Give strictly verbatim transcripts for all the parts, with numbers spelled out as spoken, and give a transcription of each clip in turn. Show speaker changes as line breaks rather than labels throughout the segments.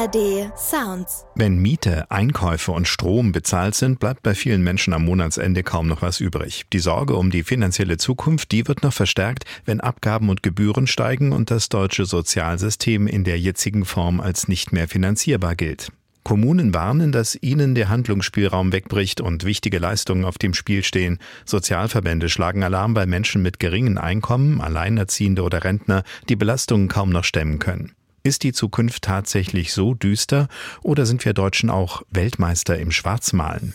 R D Sounds.
Wenn Miete, Einkäufe und Strom bezahlt sind, bleibt bei vielen Menschen am Monatsende kaum noch was übrig. Die Sorge um die finanzielle Zukunft, die wird noch verstärkt, wenn Abgaben und Gebühren steigen und das deutsche Sozialsystem in der jetzigen Form als nicht mehr finanzierbar gilt. Kommunen warnen, dass ihnen der Handlungsspielraum wegbricht und wichtige Leistungen auf dem Spiel stehen. Sozialverbände schlagen Alarm bei Menschen mit geringen Einkommen, Alleinerziehende oder Rentner, die Belastungen kaum noch stemmen können. Ist die Zukunft tatsächlich so düster oder sind wir Deutschen auch Weltmeister im Schwarzmalen?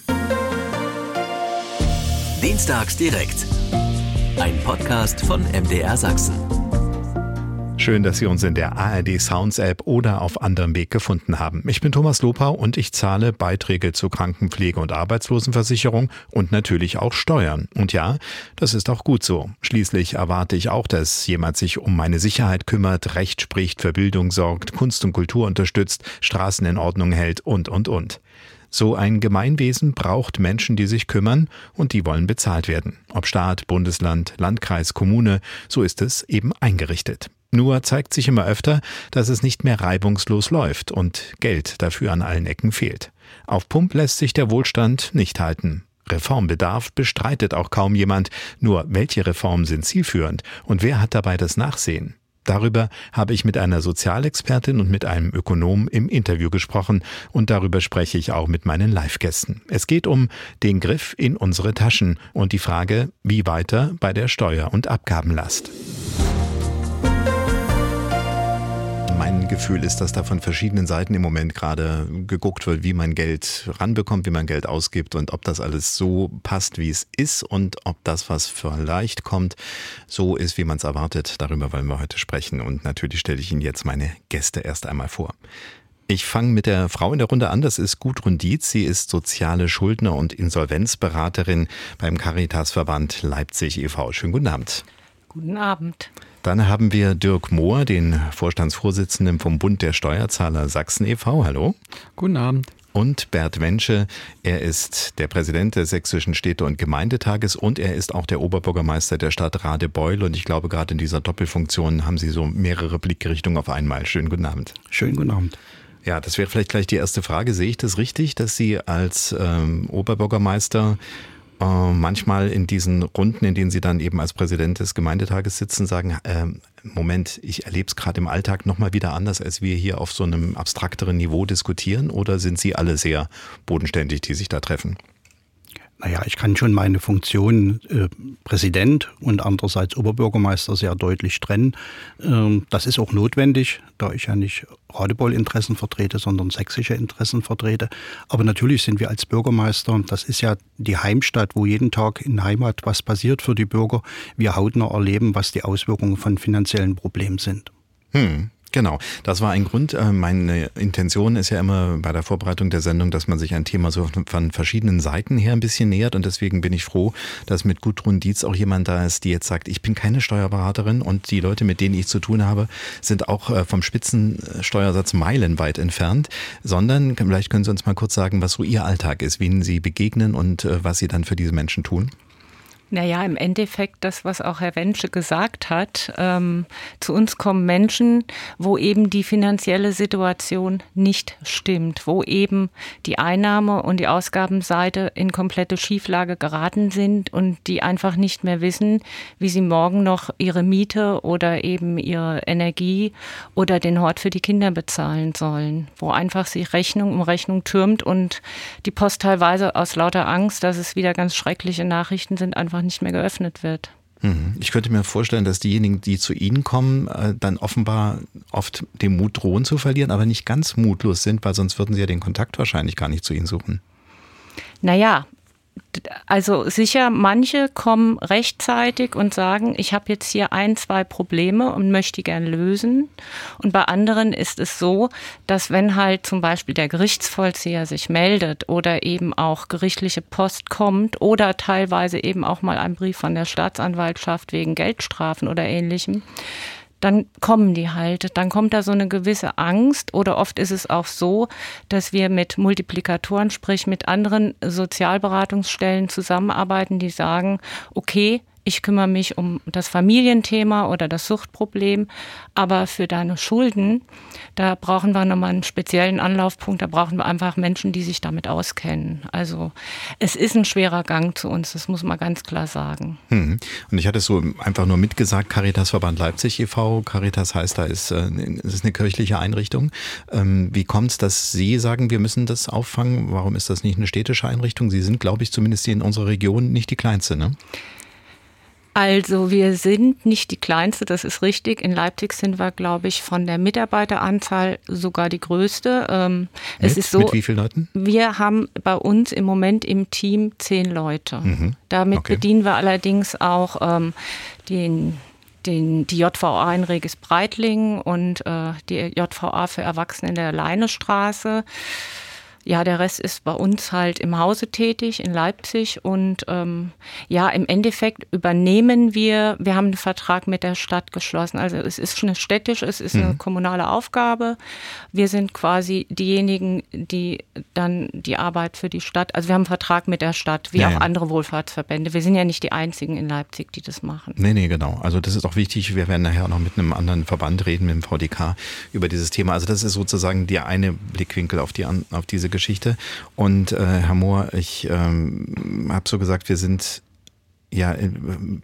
Dienstags direkt. Ein Podcast von M D R Sachsen.
Schön, dass Sie uns in der A R D Sounds App oder auf anderem Weg gefunden haben. Ich bin Thomas Lopau und ich zahle Beiträge zur Krankenpflege und Arbeitslosenversicherung und natürlich auch Steuern. Und ja, das ist auch gut so. Schließlich erwarte ich auch, dass jemand sich um meine Sicherheit kümmert, Recht spricht, für Bildung sorgt, Kunst und Kultur unterstützt, Straßen in Ordnung hält und, und, und. So ein Gemeinwesen braucht Menschen, die sich kümmern und die wollen bezahlt werden. Ob Staat, Bundesland, Landkreis, Kommune, so ist es eben eingerichtet. Nur zeigt sich immer öfter, dass es nicht mehr reibungslos läuft und Geld dafür an allen Ecken fehlt. Auf Pump lässt sich der Wohlstand nicht halten. Reformbedarf bestreitet auch kaum jemand. Nur welche Reformen sind zielführend und wer hat dabei das Nachsehen? Darüber habe ich mit einer Sozialexpertin und mit einem Ökonom im Interview gesprochen und darüber spreche ich auch mit meinen Live-Gästen. Es geht um den Griff in unsere Taschen und die Frage, wie weiter bei der Steuer- und Abgabenlast. Mein Gefühl ist, dass da von verschiedenen Seiten im Moment gerade geguckt wird, wie man Geld ranbekommt, wie man Geld ausgibt und ob das alles so passt, wie es ist und ob das, was vielleicht kommt, so ist, wie man es erwartet. Darüber wollen wir heute sprechen und natürlich stelle ich Ihnen jetzt meine Gäste erst einmal vor. Ich fange mit der Frau in der Runde an, das ist Gudrun Dietz. Sie ist soziale Schuldner- und Insolvenzberaterin beim Caritasverband Leipzig e V Schönen guten Abend.
Guten Abend.
Dann haben wir Dirk Mohr, den Vorstandsvorsitzenden vom Bund der Steuerzahler Sachsen e V Hallo.
Guten Abend.
Und Bert Wensche, er ist der Präsident des Sächsischen Städte- und Gemeindetages und er ist auch der Oberbürgermeister der Stadt Radebeul. Und ich glaube, gerade in dieser Doppelfunktion haben Sie so mehrere Blickrichtungen auf einmal. Schönen guten Abend.
Schönen guten Abend.
Ja, das wäre vielleicht gleich die erste Frage. Sehe ich das richtig, dass Sie als ähm, Oberbürgermeister manchmal in diesen Runden, in denen Sie dann eben als Präsident des Gemeindetages sitzen, sagen, äh, Moment, ich erlebe es gerade im Alltag nochmal wieder anders, als wir hier auf so einem abstrakteren Niveau diskutieren, oder sind Sie alle sehr bodenständig, die sich da treffen?
Naja, ich kann schon meine Funktion äh, Präsident und andererseits Oberbürgermeister sehr deutlich trennen. Ähm, das ist auch notwendig, da ich ja nicht Radebeul-Interessen vertrete, sondern sächsische Interessen vertrete. Aber natürlich sind wir als Bürgermeister, das ist ja die Heimstatt, wo jeden Tag in Heimat was passiert für die Bürger. Wir hautnah erleben, was die Auswirkungen von finanziellen Problemen sind.
Hm. Genau, das war ein Grund. Meine Intention ist ja immer bei der Vorbereitung der Sendung, dass man sich ein Thema so von verschiedenen Seiten her ein bisschen nähert und deswegen bin ich froh, dass mit Gudrun Dietz auch jemand da ist, die jetzt sagt, ich bin keine Steuerberaterin und die Leute, mit denen ich zu tun habe, sind auch vom Spitzensteuersatz meilenweit entfernt, sondern vielleicht können Sie uns mal kurz sagen, was so Ihr Alltag ist, wen Sie begegnen und was Sie dann für diese Menschen tun.
Naja, im Endeffekt das, was auch Herr Wensche gesagt hat. Ähm, zu uns kommen Menschen, wo eben die finanzielle Situation nicht stimmt, wo eben die Einnahme- und die Ausgabenseite in komplette Schieflage geraten sind und die einfach nicht mehr wissen, wie sie morgen noch ihre Miete oder eben ihre Energie oder den Hort für die Kinder bezahlen sollen, wo einfach sich Rechnung um Rechnung türmt und die Post teilweise aus lauter Angst, dass es wieder ganz schreckliche Nachrichten sind, einfach nicht mehr geöffnet wird.
Ich könnte mir vorstellen, dass diejenigen, die zu Ihnen kommen, dann offenbar oft den Mut drohen zu verlieren, aber nicht ganz mutlos sind, weil sonst würden sie ja den Kontakt wahrscheinlich gar nicht zu Ihnen suchen.
Naja, also sicher, manche kommen rechtzeitig und sagen, ich habe jetzt hier ein, zwei Probleme und möchte die gern lösen. Und bei anderen ist es so, dass wenn halt zum Beispiel der Gerichtsvollzieher sich meldet oder eben auch gerichtliche Post kommt oder teilweise eben auch mal ein Brief von der Staatsanwaltschaft wegen Geldstrafen oder Ähnlichem, dann kommen die halt. Dann kommt da so eine gewisse Angst oder oft ist es auch so, dass wir mit Multiplikatoren, sprich mit anderen Sozialberatungsstellen zusammenarbeiten, die sagen, okay, ich kümmere mich um das Familienthema oder das Suchtproblem, aber für deine Schulden, da brauchen wir nochmal einen speziellen Anlaufpunkt, da brauchen wir einfach Menschen, die sich damit auskennen. Also es ist ein schwerer Gang zu uns, das muss man ganz klar sagen.
Hm. Und ich hatte es so einfach nur mitgesagt, Caritasverband Leipzig e.V., Caritas heißt, da ist, äh, es ist eine kirchliche Einrichtung. Ähm, wie kommt es, dass Sie sagen, wir müssen das auffangen? Warum ist das nicht eine städtische Einrichtung? Sie sind, glaube ich, zumindest hier in unserer Region nicht die kleinste, ne?
Also wir sind nicht die kleinste, das ist richtig. In Leipzig sind wir, glaube ich, von der Mitarbeiteranzahl sogar die größte. Ähm,
Mit,
es ist so,
mit wie vielen Leuten?
Wir haben bei uns im Moment im Team zehn Leute. Mhm. Damit okay. bedienen wir allerdings auch ähm, den Den, die J V A in Regis-Breitling und äh, die J V A für Erwachsene in der Leinestraße. Ja, der Rest ist bei uns halt im Hause tätig in Leipzig und ähm, ja, im Endeffekt übernehmen wir, wir haben einen Vertrag mit der Stadt geschlossen, also es ist schon städtisch, es ist eine mhm. kommunale Aufgabe. Wir sind quasi diejenigen, die dann die Arbeit für die Stadt, also wir haben einen Vertrag mit der Stadt, wie ja, auch ja. andere Wohlfahrtsverbände. Wir sind ja nicht die einzigen in Leipzig, die das machen.
Nee, nee, genau. Also das ist auch wichtig. Wir werden nachher noch mit einem anderen Verband reden, mit dem V D K, über dieses Thema. Also das ist sozusagen der eine Blickwinkel auf die auf diese Geschichte. Und äh, Herr Mohr, ich ähm, habe so gesagt, wir sind ja äh,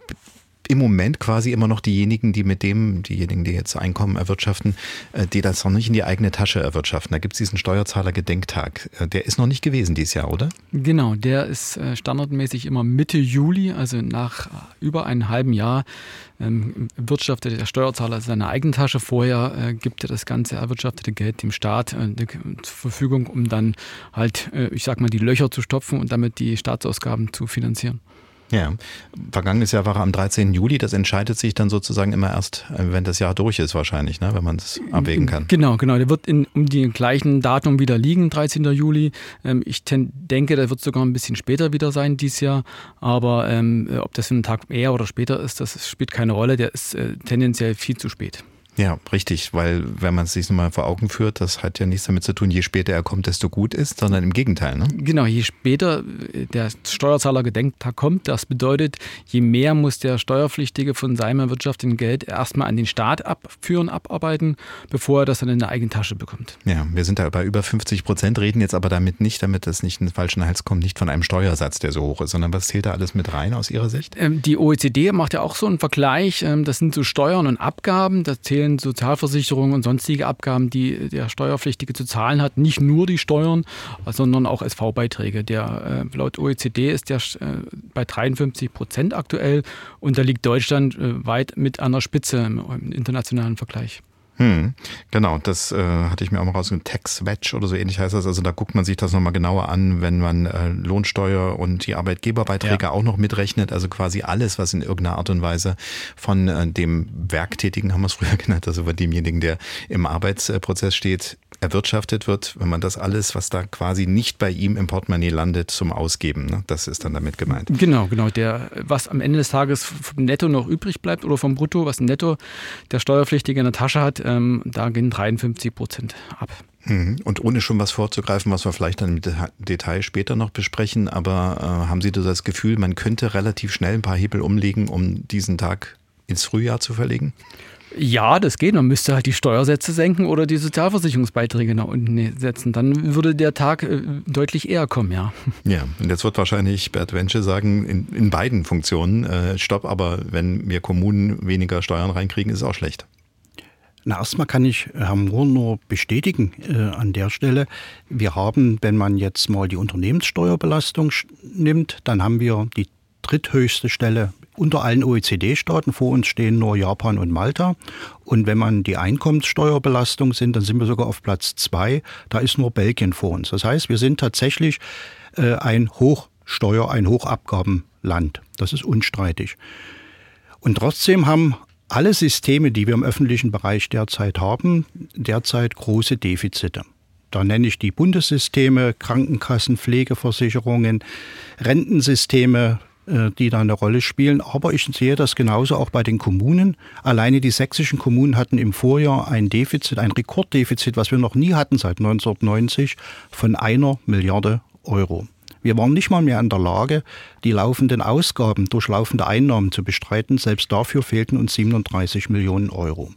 im Moment quasi immer noch diejenigen, die mit dem, diejenigen, die jetzt Einkommen erwirtschaften, äh, die das noch nicht in die eigene Tasche erwirtschaften. Da gibt es diesen Steuerzahler-Gedenktag. Äh, der ist noch nicht gewesen dieses Jahr, oder?
Genau, der ist äh, standardmäßig immer Mitte Juli, also nach über einem halben Jahr ähm, wirtschaftet der Steuerzahler seine Eigentasche. Vorher äh, gibt er das ganze erwirtschaftete Geld dem Staat äh, zur Verfügung, um dann halt, äh, ich sag mal, die Löcher zu stopfen und damit die Staatsausgaben zu finanzieren.
Ja, vergangenes Jahr war er am dreizehnten Juli. Das entscheidet sich dann sozusagen immer erst, wenn das Jahr durch ist wahrscheinlich, ne? Wenn man es abwägen kann.
Genau, genau. Der wird in, um die gleichen Datum wieder liegen, dreizehnten Juli. Ähm, ich ten, denke, der wird sogar ein bisschen später wieder sein dieses Jahr. Aber ähm, ob das einen Tag eher oder später ist, das spielt keine Rolle. Der ist äh, tendenziell viel zu spät.
Ja, richtig, weil wenn man es sich nochmal vor Augen führt, das hat ja nichts damit zu tun, je später er kommt, desto gut ist, sondern im Gegenteil. Ne?
Genau, je später der Steuerzahler-Gedenktag kommt, das bedeutet, je mehr muss der Steuerpflichtige von seinem erwirtschafteten Geld erstmal an den Staat abführen, abarbeiten, bevor er das dann in der eigene Tasche bekommt.
Ja, wir sind da bei über fünfzig Prozent, reden jetzt aber damit nicht, damit das nicht in den falschen Hals kommt, nicht von einem Steuersatz, der so hoch ist, sondern was zählt da alles mit rein aus Ihrer Sicht?
Die O E C D macht ja auch so einen Vergleich, das sind so Steuern und Abgaben, da zählen Sozialversicherungen und sonstige Abgaben, die der Steuerpflichtige zu zahlen hat. Nicht nur die Steuern, sondern auch S V-Beiträge. Der, äh, laut O E C D ist der äh, bei dreiundfünfzig Prozent aktuell und da liegt Deutschland äh, weit mit an der Spitze im, im internationalen Vergleich.
Hm, genau, das äh, hatte ich mir auch mal rausgesucht. Tax-Wedge oder so ähnlich heißt das. Also da guckt man sich das nochmal genauer an, wenn man äh, Lohnsteuer und die Arbeitgeberbeiträge ja. auch noch mitrechnet. Also quasi alles, was in irgendeiner Art und Weise von äh, dem Werktätigen, haben wir es früher genannt, also von demjenigen, der im Arbeitsprozess steht, erwirtschaftet wird, wenn man das alles, was da quasi nicht bei ihm im Portemonnaie landet, zum Ausgeben. Ne? Das ist dann damit gemeint.
Genau, genau. Der, was am Ende des Tages vom Netto noch übrig bleibt oder vom Brutto, was Netto der Steuerpflichtige in der Tasche hat, ähm, da gehen dreiundfünfzig Prozent ab.
Und ohne schon was vorzugreifen, was wir vielleicht dann im Detail später noch besprechen, aber äh, haben Sie das Gefühl, man könnte relativ schnell ein paar Hebel umlegen, um diesen Tag ins Frühjahr zu verlegen?
Ja, das geht. Man müsste halt die Steuersätze senken oder die Sozialversicherungsbeiträge nach unten setzen. Dann würde der Tag äh, deutlich eher kommen, ja.
Ja, und jetzt wird wahrscheinlich Bert Wensche sagen, in, in beiden Funktionen, äh, stopp, aber wenn wir Kommunen weniger Steuern reinkriegen, ist es auch schlecht.
Na, erstmal kann ich Herrn Mohr nur bestätigen äh, an der Stelle. Wir haben, wenn man jetzt mal die Unternehmenssteuerbelastung nimmt, dann haben wir die dritthöchste Stelle unter allen O E C D-Staaten. Vor uns stehen nur Japan und Malta. Und wenn man die Einkommenssteuerbelastung sind, dann sind wir sogar auf Platz zwei. Da ist nur Belgien vor uns. Das heißt, wir sind tatsächlich äh, ein Hochsteuer-, ein Hochabgabenland. Das ist unstreitig. Und trotzdem haben alle Systeme, die wir im öffentlichen Bereich derzeit haben, derzeit große Defizite. Da nenne ich die Bundessysteme, Krankenkassen, Pflegeversicherungen, Rentensysteme, die da eine Rolle spielen. Aber ich sehe das genauso auch bei den Kommunen. Alleine die sächsischen Kommunen hatten im Vorjahr ein Defizit, ein Rekorddefizit, was wir noch nie hatten seit neunzehnhundertneunzig, von einer Milliarde Euro. Wir waren nicht mal mehr in der Lage, die laufenden Ausgaben durch laufende Einnahmen zu bestreiten. Selbst dafür fehlten uns siebenunddreißig Millionen Euro.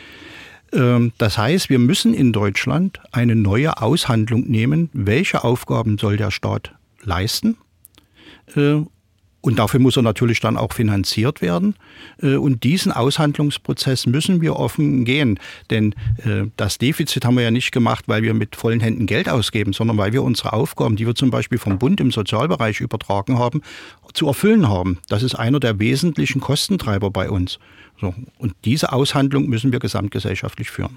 Das heißt, wir müssen in Deutschland eine neue Aushandlung nehmen, welche Aufgaben soll der Staat leisten. Und dafür muss er natürlich dann auch finanziert werden. Und diesen Aushandlungsprozess müssen wir offen gehen. Denn das Defizit haben wir ja nicht gemacht, weil wir mit vollen Händen Geld ausgeben, sondern weil wir unsere Aufgaben, die wir zum Beispiel vom Bund im Sozialbereich übertragen haben, zu erfüllen haben. Das ist einer der wesentlichen Kostentreiber bei uns. So. Und diese Aushandlung müssen wir gesamtgesellschaftlich führen.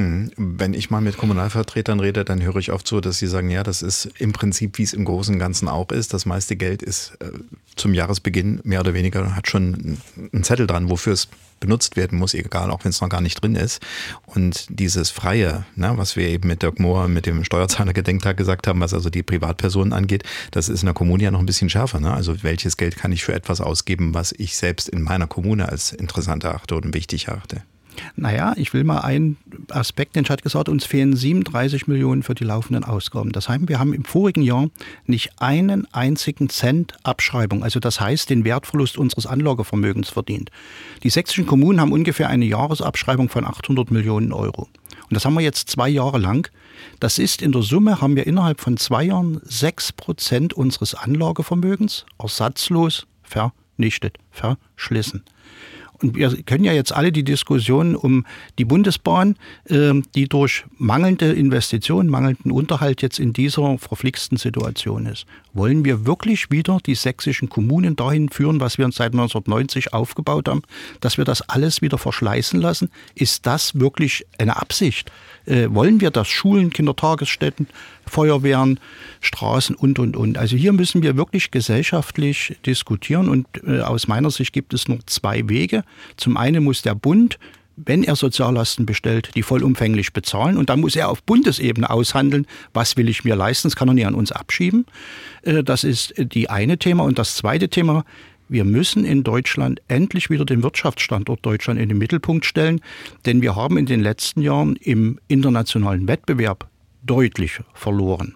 Wenn ich mal mit Kommunalvertretern rede, dann höre ich oft so, dass sie sagen, ja, das ist im Prinzip, wie es im Großen und Ganzen auch ist. Das meiste Geld ist äh, zum Jahresbeginn mehr oder weniger, hat schon einen Zettel dran, wofür es benutzt werden muss, egal, auch wenn es noch gar nicht drin ist. Und dieses Freie, ne, was wir eben mit Dirk Mohr, mit dem Steuerzahlergedenktag gesagt haben, was also die Privatpersonen angeht, das ist in der Kommune ja noch ein bisschen schärfer. Ne? Also welches Geld kann ich für etwas ausgeben, was ich selbst in meiner Kommune als interessant erachte und wichtig erachte?
Naja, ich will mal einen Aspekt, den ich hatte gesagt, uns fehlen siebenunddreißig Millionen für die laufenden Ausgaben. Das heißt, wir haben im vorigen Jahr nicht einen einzigen Cent Abschreibung, also das heißt den Wertverlust unseres Anlagevermögens verdient. Die sächsischen Kommunen haben ungefähr eine Jahresabschreibung von achthundert Millionen Euro. Und das haben wir jetzt zwei Jahre lang. Das ist in der Summe, haben wir innerhalb von zwei Jahren sechs Prozent unseres Anlagevermögens ersatzlos vernichtet, verschlissen. Und wir können ja jetzt alle die Diskussion um die Bundesbahn, die durch mangelnde Investitionen, mangelnden Unterhalt jetzt in dieser verflixten Situation ist. Wollen wir wirklich wieder die sächsischen Kommunen dahin führen, was wir uns seit neunzehnhundertneunzig aufgebaut haben, dass wir das alles wieder verschleißen lassen? Ist das wirklich eine Absicht? Äh, wollen wir das? Schulen, Kindertagesstätten, Feuerwehren, Straßen und, und, und. Also hier müssen wir wirklich gesellschaftlich diskutieren und äh, aus meiner Sicht gibt es nur zwei Wege. Zum einen muss der Bund, wenn er Soziallasten bestellt, die vollumfänglich bezahlen. Und dann muss er auf Bundesebene aushandeln, was will ich mir leisten. Das kann er nicht an uns abschieben. Das ist die eine Thema. Und das zweite Thema, wir müssen in Deutschland endlich wieder den Wirtschaftsstandort Deutschland in den Mittelpunkt stellen. Denn wir haben in den letzten Jahren im internationalen Wettbewerb deutlich verloren.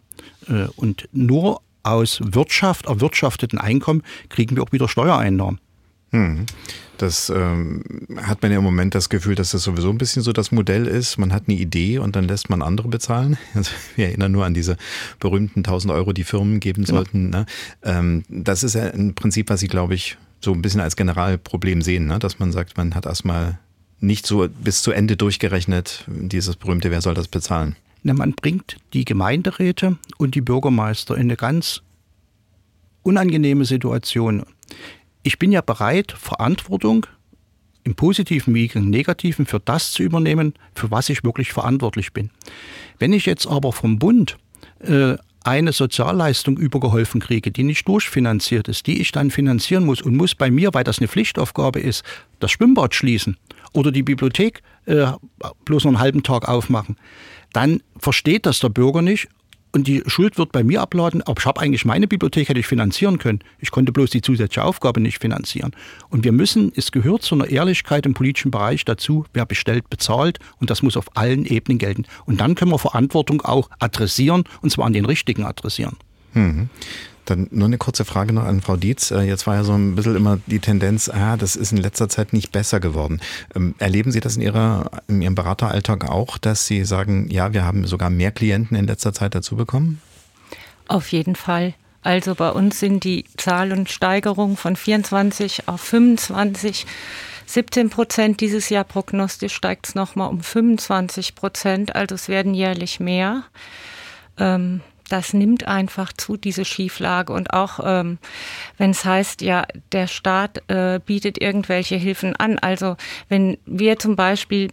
Und nur aus Wirtschaft, erwirtschafteten Einkommen kriegen wir auch wieder Steuereinnahmen.
Hm. Das ähm, hat man ja im Moment das Gefühl, dass das sowieso ein bisschen so das Modell ist. Man hat eine Idee und dann lässt man andere bezahlen. Also wir erinnern nur an diese berühmten tausend Euro, die Firmen geben genau. sollten. Ne? Ähm, das ist ja ein Prinzip, was Sie, glaube ich, so ein bisschen als Generalproblem sehen, ne? Dass man sagt, man hat erstmal nicht so bis zu Ende durchgerechnet, dieses berühmte, wer soll das bezahlen?
Na, man bringt die Gemeinderäte und die Bürgermeister in eine ganz unangenehme Situation. Ich bin ja bereit, Verantwortung im Positiven wie im Negativen für das zu übernehmen, für was ich wirklich verantwortlich bin. Wenn ich jetzt aber vom Bund äh, eine Sozialleistung übergeholfen kriege, die nicht durchfinanziert ist, die ich dann finanzieren muss und muss bei mir, weil das eine Pflichtaufgabe ist, das Schwimmbad schließen oder die Bibliothek äh, bloß noch einen halben Tag aufmachen, dann versteht das der Bürger nicht. Und die Schuld wird bei mir abladen, aber ich habe eigentlich meine Bibliothek, hätte ich finanzieren können. Ich konnte bloß die zusätzliche Aufgabe nicht finanzieren. Und wir müssen, es gehört zu einer Ehrlichkeit im politischen Bereich dazu, wer bestellt, bezahlt. Und das muss auf allen Ebenen gelten. Und dann können wir Verantwortung auch adressieren, und zwar an den Richtigen adressieren.
Mhm. Dann nur eine kurze Frage noch an Frau Dietz. Jetzt war ja so ein bisschen immer die Tendenz, ah, das ist in letzter Zeit nicht besser geworden. Erleben Sie das in, Ihrer, in Ihrem Berateralltag auch, dass Sie sagen, ja, wir haben sogar mehr Klienten in letzter Zeit dazu bekommen?
Auf jeden Fall. Also bei uns sind die Zahlen Steigerung von vierundzwanzig auf fünfundzwanzig. siebzehn Prozent dieses Jahr prognostisch steigt es nochmal um fünfundzwanzig Prozent. Also es werden jährlich mehr. Ähm, Das nimmt einfach zu, diese Schieflage. Und auch ähm, wenn es heißt, ja, der Staat äh, bietet irgendwelche Hilfen an. Also wenn wir zum Beispiel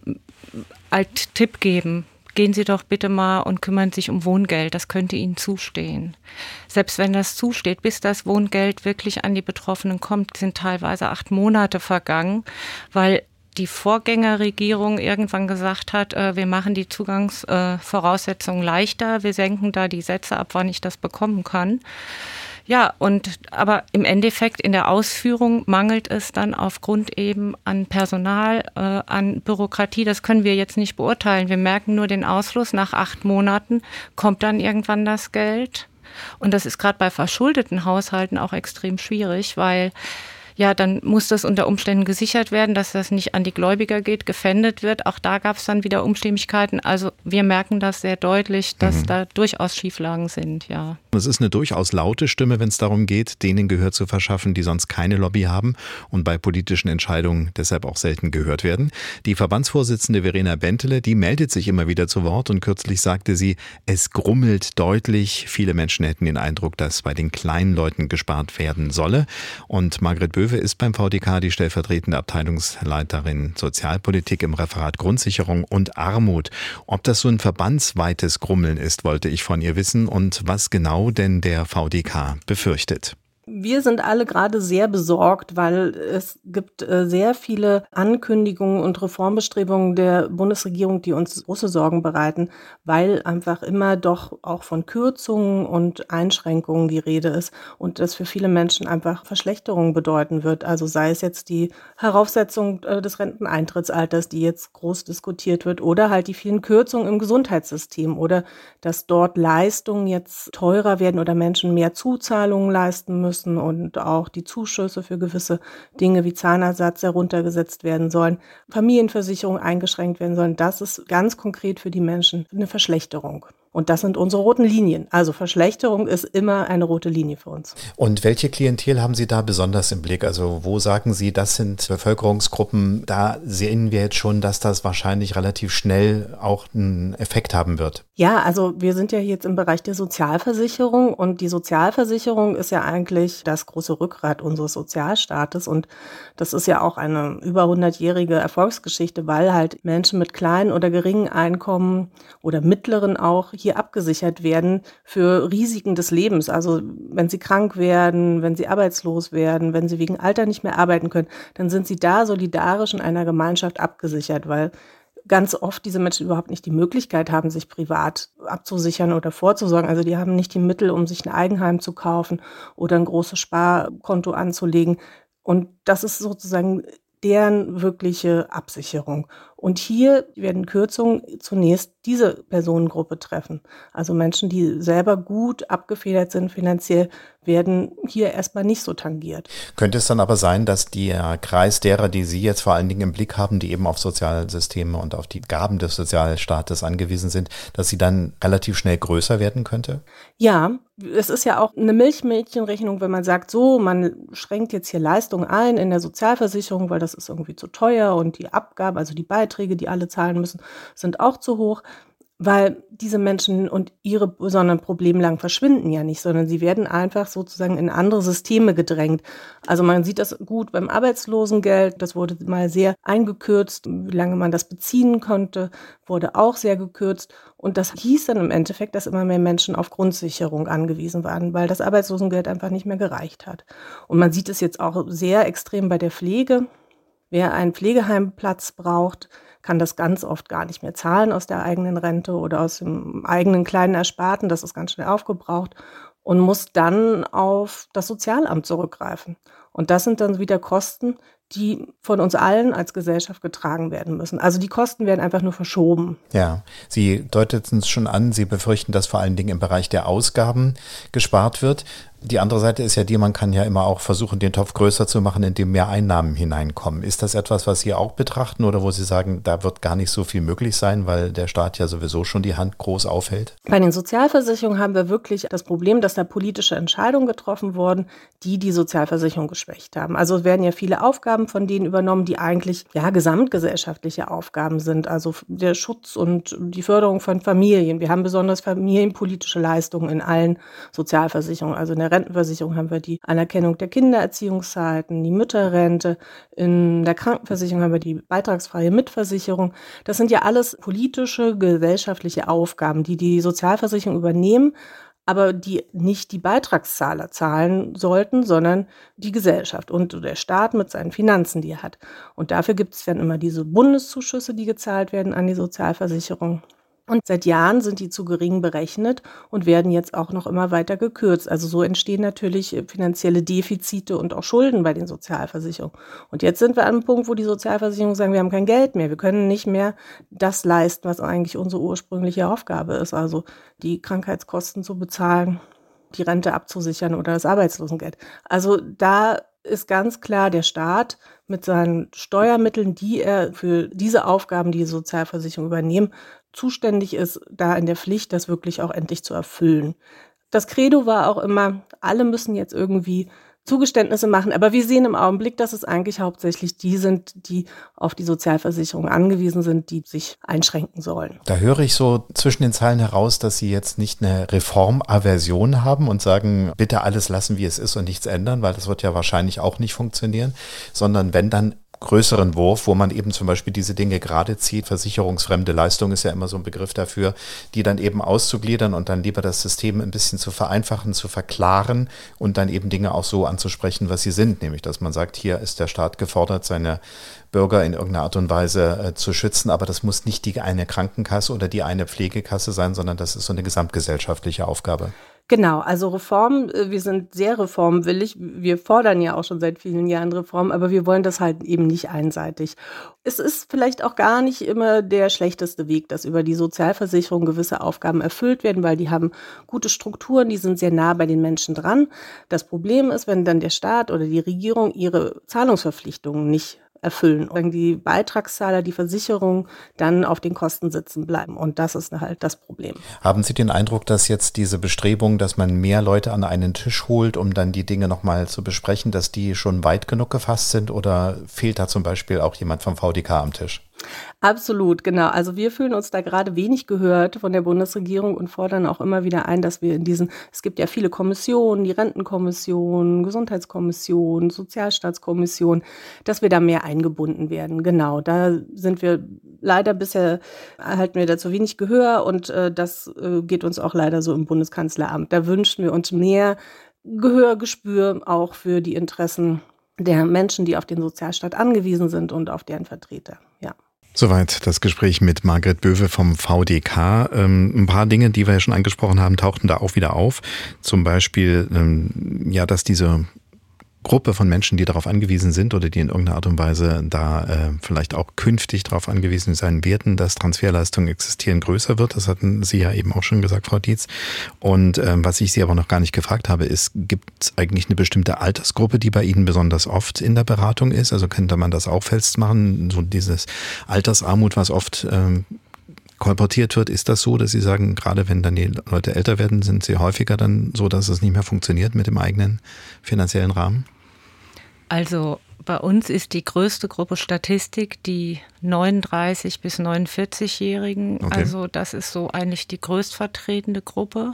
als Tipp geben, gehen Sie doch bitte mal und kümmern sich um Wohngeld. Das könnte Ihnen zustehen. Selbst wenn das zusteht, bis das Wohngeld wirklich an die Betroffenen kommt, sind teilweise acht Monate vergangen, weil die Vorgängerregierung irgendwann gesagt hat, äh, wir machen die Zugangsvoraussetzungen äh, leichter, wir senken da die Sätze ab, wann ich das bekommen kann. Ja, und aber im Endeffekt in der Ausführung mangelt es dann aufgrund eben an Personal, äh, an Bürokratie. Das können wir jetzt nicht beurteilen. Wir merken nur den Ausfluss. Nach acht Monaten kommt dann irgendwann das Geld. Und das ist gerade bei verschuldeten Haushalten auch extrem schwierig, weil ja, dann muss das unter Umständen gesichert werden, dass das nicht an die Gläubiger geht, gefändet wird. Auch da gab es dann wieder Unstimmigkeiten. Also wir merken das sehr deutlich, dass mhm. da durchaus Schieflagen sind, ja.
Es ist eine durchaus laute Stimme, wenn es darum geht, denen Gehör zu verschaffen, die sonst keine Lobby haben und bei politischen Entscheidungen deshalb auch selten gehört werden. Die Verbandsvorsitzende Verena Bentele, die meldet sich immer wieder zu Wort und kürzlich sagte sie, es grummelt deutlich. Viele Menschen hätten den Eindruck, dass bei den kleinen Leuten gespart werden solle. Und Margret Böwe ist beim V D K die stellvertretende Abteilungsleiterin Sozialpolitik im Referat Grundsicherung und Armut. Ob das so ein verbandsweites Grummeln ist, wollte ich von ihr wissen und was genau denn der V D K befürchtet.
Wir sind alle gerade sehr besorgt, weil es gibt sehr viele Ankündigungen und Reformbestrebungen der Bundesregierung, die uns große Sorgen bereiten, weil einfach immer doch auch von Kürzungen und Einschränkungen die Rede ist und das für viele Menschen einfach Verschlechterungen bedeuten wird. Also sei es jetzt die Heraufsetzung des Renteneintrittsalters, die jetzt groß diskutiert wird, oder halt die vielen Kürzungen im Gesundheitssystem oder dass dort Leistungen jetzt teurer werden oder Menschen mehr Zuzahlungen leisten müssen und auch die Zuschüsse für gewisse Dinge wie Zahnersatz heruntergesetzt werden sollen, Familienversicherung eingeschränkt werden sollen. Das ist ganz konkret für die Menschen eine Verschlechterung. Und das sind unsere roten Linien. Also Verschlechterung ist immer eine rote Linie für uns.
Und welche Klientel haben Sie da besonders im Blick? Also wo sagen Sie, das sind Bevölkerungsgruppen, da sehen wir jetzt schon, dass das wahrscheinlich relativ schnell auch einen Effekt haben wird.
Ja, also wir sind ja jetzt im Bereich der Sozialversicherung und die Sozialversicherung ist ja eigentlich das große Rückgrat unseres Sozialstaates und das ist ja auch eine über hundertjährige Erfolgsgeschichte, weil halt Menschen mit kleinen oder geringen Einkommen oder mittleren auch hier abgesichert werden für Risiken des Lebens. Also wenn sie krank werden, wenn sie arbeitslos werden, wenn sie wegen Alter nicht mehr arbeiten können, dann sind sie da solidarisch in einer Gemeinschaft abgesichert, weil ganz oft diese Menschen überhaupt nicht die Möglichkeit haben, sich privat abzusichern oder vorzusorgen. Also die haben nicht die Mittel, um sich ein Eigenheim zu kaufen oder ein großes Sparkonto anzulegen. Und das ist sozusagen deren wirkliche Absicherung. Und hier werden Kürzungen zunächst diese Personengruppe treffen. Also Menschen, die selber gut abgefedert sind finanziell, werden hier erstmal nicht so tangiert.
Könnte es dann aber sein, dass der Kreis derer, die Sie jetzt vor allen Dingen im Blick haben, die eben auf Sozialsysteme und auf die Gaben des Sozialstaates angewiesen sind, dass sie dann relativ schnell größer werden könnte?
Ja, es ist ja auch eine Milchmädchenrechnung, wenn man sagt, so, man schränkt jetzt hier Leistungen ein in der Sozialversicherung, weil das ist irgendwie zu teuer und die Abgaben, also die Beiträge, die alle zahlen müssen, sind auch zu hoch. Weil diese Menschen und ihre besonderen Problemlagen verschwinden ja nicht, sondern sie werden einfach sozusagen in andere Systeme gedrängt. Also man sieht das gut beim Arbeitslosengeld, das wurde mal sehr eingekürzt, wie lange man das beziehen konnte, wurde auch sehr gekürzt. Und das hieß dann im Endeffekt, dass immer mehr Menschen auf Grundsicherung angewiesen waren, weil das Arbeitslosengeld einfach nicht mehr gereicht hat. Und man sieht es jetzt auch sehr extrem bei der Pflege. Wer einen Pflegeheimplatz braucht, kann das ganz oft gar nicht mehr zahlen aus der eigenen Rente oder aus dem eigenen kleinen Ersparten. Das ist ganz schnell aufgebraucht und muss dann auf das Sozialamt zurückgreifen. Und das sind dann wieder Kosten, die von uns allen als Gesellschaft getragen werden müssen. Also die Kosten werden einfach nur verschoben.
Ja, Sie deuteten es schon an, Sie befürchten, dass vor allen Dingen im Bereich der Ausgaben gespart wird. Die andere Seite ist ja die, man kann ja immer auch versuchen, den Topf größer zu machen, indem mehr Einnahmen hineinkommen. Ist das etwas, was Sie auch betrachten oder wo Sie sagen, da wird gar nicht so viel möglich sein, weil der Staat ja sowieso schon die Hand groß aufhält?
Bei den Sozialversicherungen haben wir wirklich das Problem, dass da politische Entscheidungen getroffen wurden, die die Sozialversicherung geschwächt haben. Also es werden ja viele Aufgaben von denen übernommen, die eigentlich ja gesamtgesellschaftliche Aufgaben sind. Also der Schutz und die Förderung von Familien. Wir haben besonders familienpolitische Leistungen in allen Sozialversicherungen. Also in der Rentenversicherung haben wir die Anerkennung der Kindererziehungszeiten, die Mütterrente. In der Krankenversicherung haben wir die beitragsfreie Mitversicherung. Das sind ja alles politische, gesellschaftliche Aufgaben, die die Sozialversicherung übernehmen, aber die nicht die Beitragszahler zahlen sollten, sondern die Gesellschaft und der Staat mit seinen Finanzen, die er hat. Und dafür gibt es dann immer diese Bundeszuschüsse, die gezahlt werden an die Sozialversicherung. Und seit Jahren sind die zu gering berechnet und werden jetzt auch noch immer weiter gekürzt. Also so entstehen natürlich finanzielle Defizite und auch Schulden bei den Sozialversicherungen. Und jetzt sind wir an einem Punkt, wo die Sozialversicherungen sagen, wir haben kein Geld mehr. Wir können nicht mehr das leisten, was eigentlich unsere ursprüngliche Aufgabe ist, also die Krankheitskosten zu bezahlen die Rente abzusichern oder das Arbeitslosengeld. Also da ist ganz klar der Staat mit seinen Steuermitteln, die er für diese Aufgaben, die die Sozialversicherung übernehmen, zuständig ist, da in der Pflicht, das wirklich auch endlich zu erfüllen. Das Credo war auch immer, alle müssen jetzt irgendwie Zugeständnisse machen, aber wir sehen im Augenblick, dass es eigentlich hauptsächlich die sind, die auf die Sozialversicherung angewiesen sind, die sich einschränken sollen.
Da höre ich so zwischen den Zeilen heraus, dass Sie jetzt nicht eine Reformaversion haben und sagen, bitte alles lassen, wie es ist und nichts ändern, weil das wird ja wahrscheinlich auch nicht funktionieren, sondern wenn dann größeren Wurf, wo man eben zum Beispiel diese Dinge gerade zieht. Versicherungsfremde Leistung ist ja immer so ein Begriff dafür, die dann eben auszugliedern und dann lieber das System ein bisschen zu vereinfachen, zu verklaren und dann eben Dinge auch so anzusprechen, was sie sind. Nämlich, dass man sagt, hier ist der Staat gefordert, seine Bürger in irgendeiner Art und Weise äh, zu schützen, aber das muss nicht die eine Krankenkasse oder die eine Pflegekasse sein, sondern das ist so eine gesamtgesellschaftliche Aufgabe.
Genau, also Reform, wir sind sehr reformwillig. Wir fordern ja auch schon seit vielen Jahren Reform, aber wir wollen das halt eben nicht einseitig. Es ist vielleicht auch gar nicht immer der schlechteste Weg, dass über die Sozialversicherung gewisse Aufgaben erfüllt werden, weil die haben gute Strukturen, die sind sehr nah bei den Menschen dran. Das Problem ist, wenn dann der Staat oder die Regierung ihre Zahlungsverpflichtungen nicht erfüllen und die Beitragszahler, die Versicherung dann auf den Kosten sitzen bleiben. Und das ist halt das Problem.
Haben Sie den Eindruck, dass jetzt diese Bestrebung, dass man mehr Leute an einen Tisch holt, um dann die Dinge nochmal zu besprechen, dass die schon weit genug gefasst sind oder fehlt da zum Beispiel auch jemand vom V D K am Tisch?
Absolut, genau. Also wir fühlen uns da gerade wenig gehört von der Bundesregierung und fordern auch immer wieder ein, dass wir in diesen, es gibt ja viele Kommissionen, die Rentenkommission, Gesundheitskommission, Sozialstaatskommission, dass wir da mehr eingebunden werden. Genau, da sind wir leider bisher, erhalten wir dazu wenig Gehör und äh, das äh, geht uns auch leider so im Bundeskanzleramt. Da wünschen wir uns mehr Gehörgespür auch für die Interessen der Menschen, die auf den Sozialstaat angewiesen sind und auf deren Vertreter, ja.
Soweit das Gespräch mit Margret Böwe vom V D K. Ähm, ein paar Dinge, die wir ja schon angesprochen haben, tauchten da auch wieder auf. Zum Beispiel, ähm, ja, dass diese Gruppe von Menschen, die darauf angewiesen sind oder die in irgendeiner Art und Weise da äh, vielleicht auch künftig darauf angewiesen sein werden, dass Transferleistungen existieren, größer wird. Das hatten Sie ja eben auch schon gesagt, Frau Dietz. Und ähm, was ich Sie aber noch gar nicht gefragt habe, ist, gibt es eigentlich eine bestimmte Altersgruppe, die bei Ihnen besonders oft in der Beratung ist? Also könnte man das auch festmachen? So dieses Altersarmut, was oft ähm, kolportiert wird, ist das so, dass Sie sagen, gerade wenn dann die Leute älter werden, sind sie häufiger dann so, dass es nicht mehr funktioniert mit dem eigenen finanziellen Rahmen?
Also bei uns ist die größte Gruppe Statistik die neununddreißig- bis neunundvierzig-Jährigen. Okay. Also das ist so eigentlich die größtvertretende Gruppe.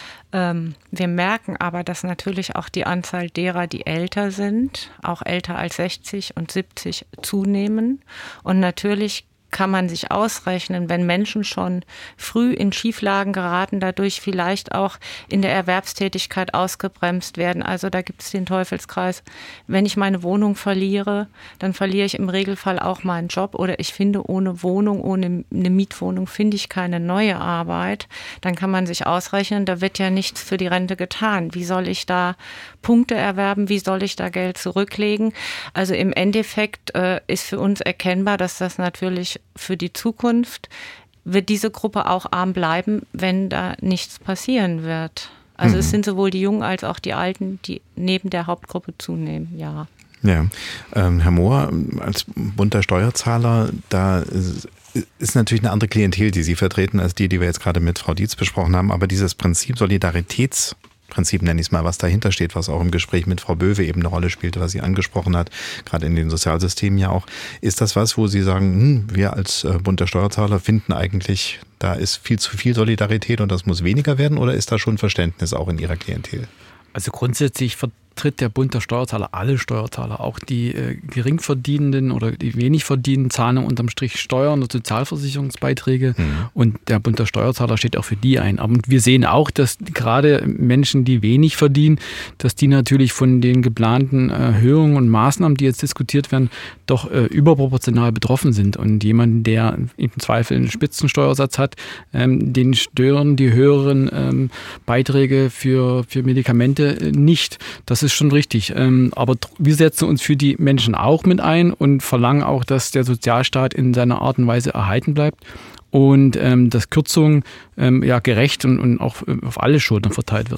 Ähm, wir merken aber, dass natürlich auch die Anzahl derer, die älter sind, auch älter als sechzig und siebzig, zunehmen. Und natürlich kann man sich ausrechnen, wenn Menschen schon früh in Schieflagen geraten, dadurch vielleicht auch in der Erwerbstätigkeit ausgebremst werden. Also da gibt es den Teufelskreis. Wenn ich meine Wohnung verliere, dann verliere ich im Regelfall auch meinen Job oder ich finde ohne Wohnung, ohne eine Mietwohnung, finde ich keine neue Arbeit. Dann kann man sich ausrechnen, da wird ja nichts für die Rente getan. Wie soll ich da Punkte erwerben? Wie soll ich da Geld zurücklegen? Also im Endeffekt äh, ist für uns erkennbar, dass das natürlich für die Zukunft wird diese Gruppe auch arm bleiben, wenn da nichts passieren wird. Also mhm. es sind sowohl die Jungen als auch die Alten, die neben der Hauptgruppe zunehmen, ja.
Ja, ähm, Herr Mohr, als bunter Steuerzahler, da ist, ist natürlich eine andere Klientel, die Sie vertreten, als die, die wir jetzt gerade mit Frau Dietz besprochen haben. Aber dieses Prinzip Solidaritäts Prinzip nenne ich es mal, was dahinter steht, was auch im Gespräch mit Frau Böwe eben eine Rolle spielte, was sie angesprochen hat, gerade in den Sozialsystemen ja auch. Ist das was, wo Sie sagen, hm, wir als äh, bunter Steuerzahler finden eigentlich, da ist viel zu viel Solidarität und das muss weniger werden, oder ist da schon Verständnis auch in Ihrer Klientel?
Also grundsätzlich vertritt der Bund der Steuerzahler alle Steuerzahler, auch die äh, Geringverdienenden oder die wenig verdienen, zahlen unterm Strich Steuern und Sozialversicherungsbeiträge mhm. und der Bund der Steuerzahler steht auch für die ein. Aber wir sehen auch, dass gerade Menschen, die wenig verdienen, dass die natürlich von den geplanten Erhöhungen und Maßnahmen, die jetzt diskutiert werden, doch äh, überproportional betroffen sind. Und jemand, der im Zweifel einen Spitzensteuersatz hat, ähm, den stören die höheren ähm, Beiträge für, für Medikamente nicht. Das ist schon richtig. Ähm, aber wir setzen uns für die Menschen auch mit ein und verlangen auch, dass der Sozialstaat in seiner Art und Weise erhalten bleibt und ähm, dass Kürzung ähm, ja, gerecht und, und auch auf alle Schultern verteilt wird.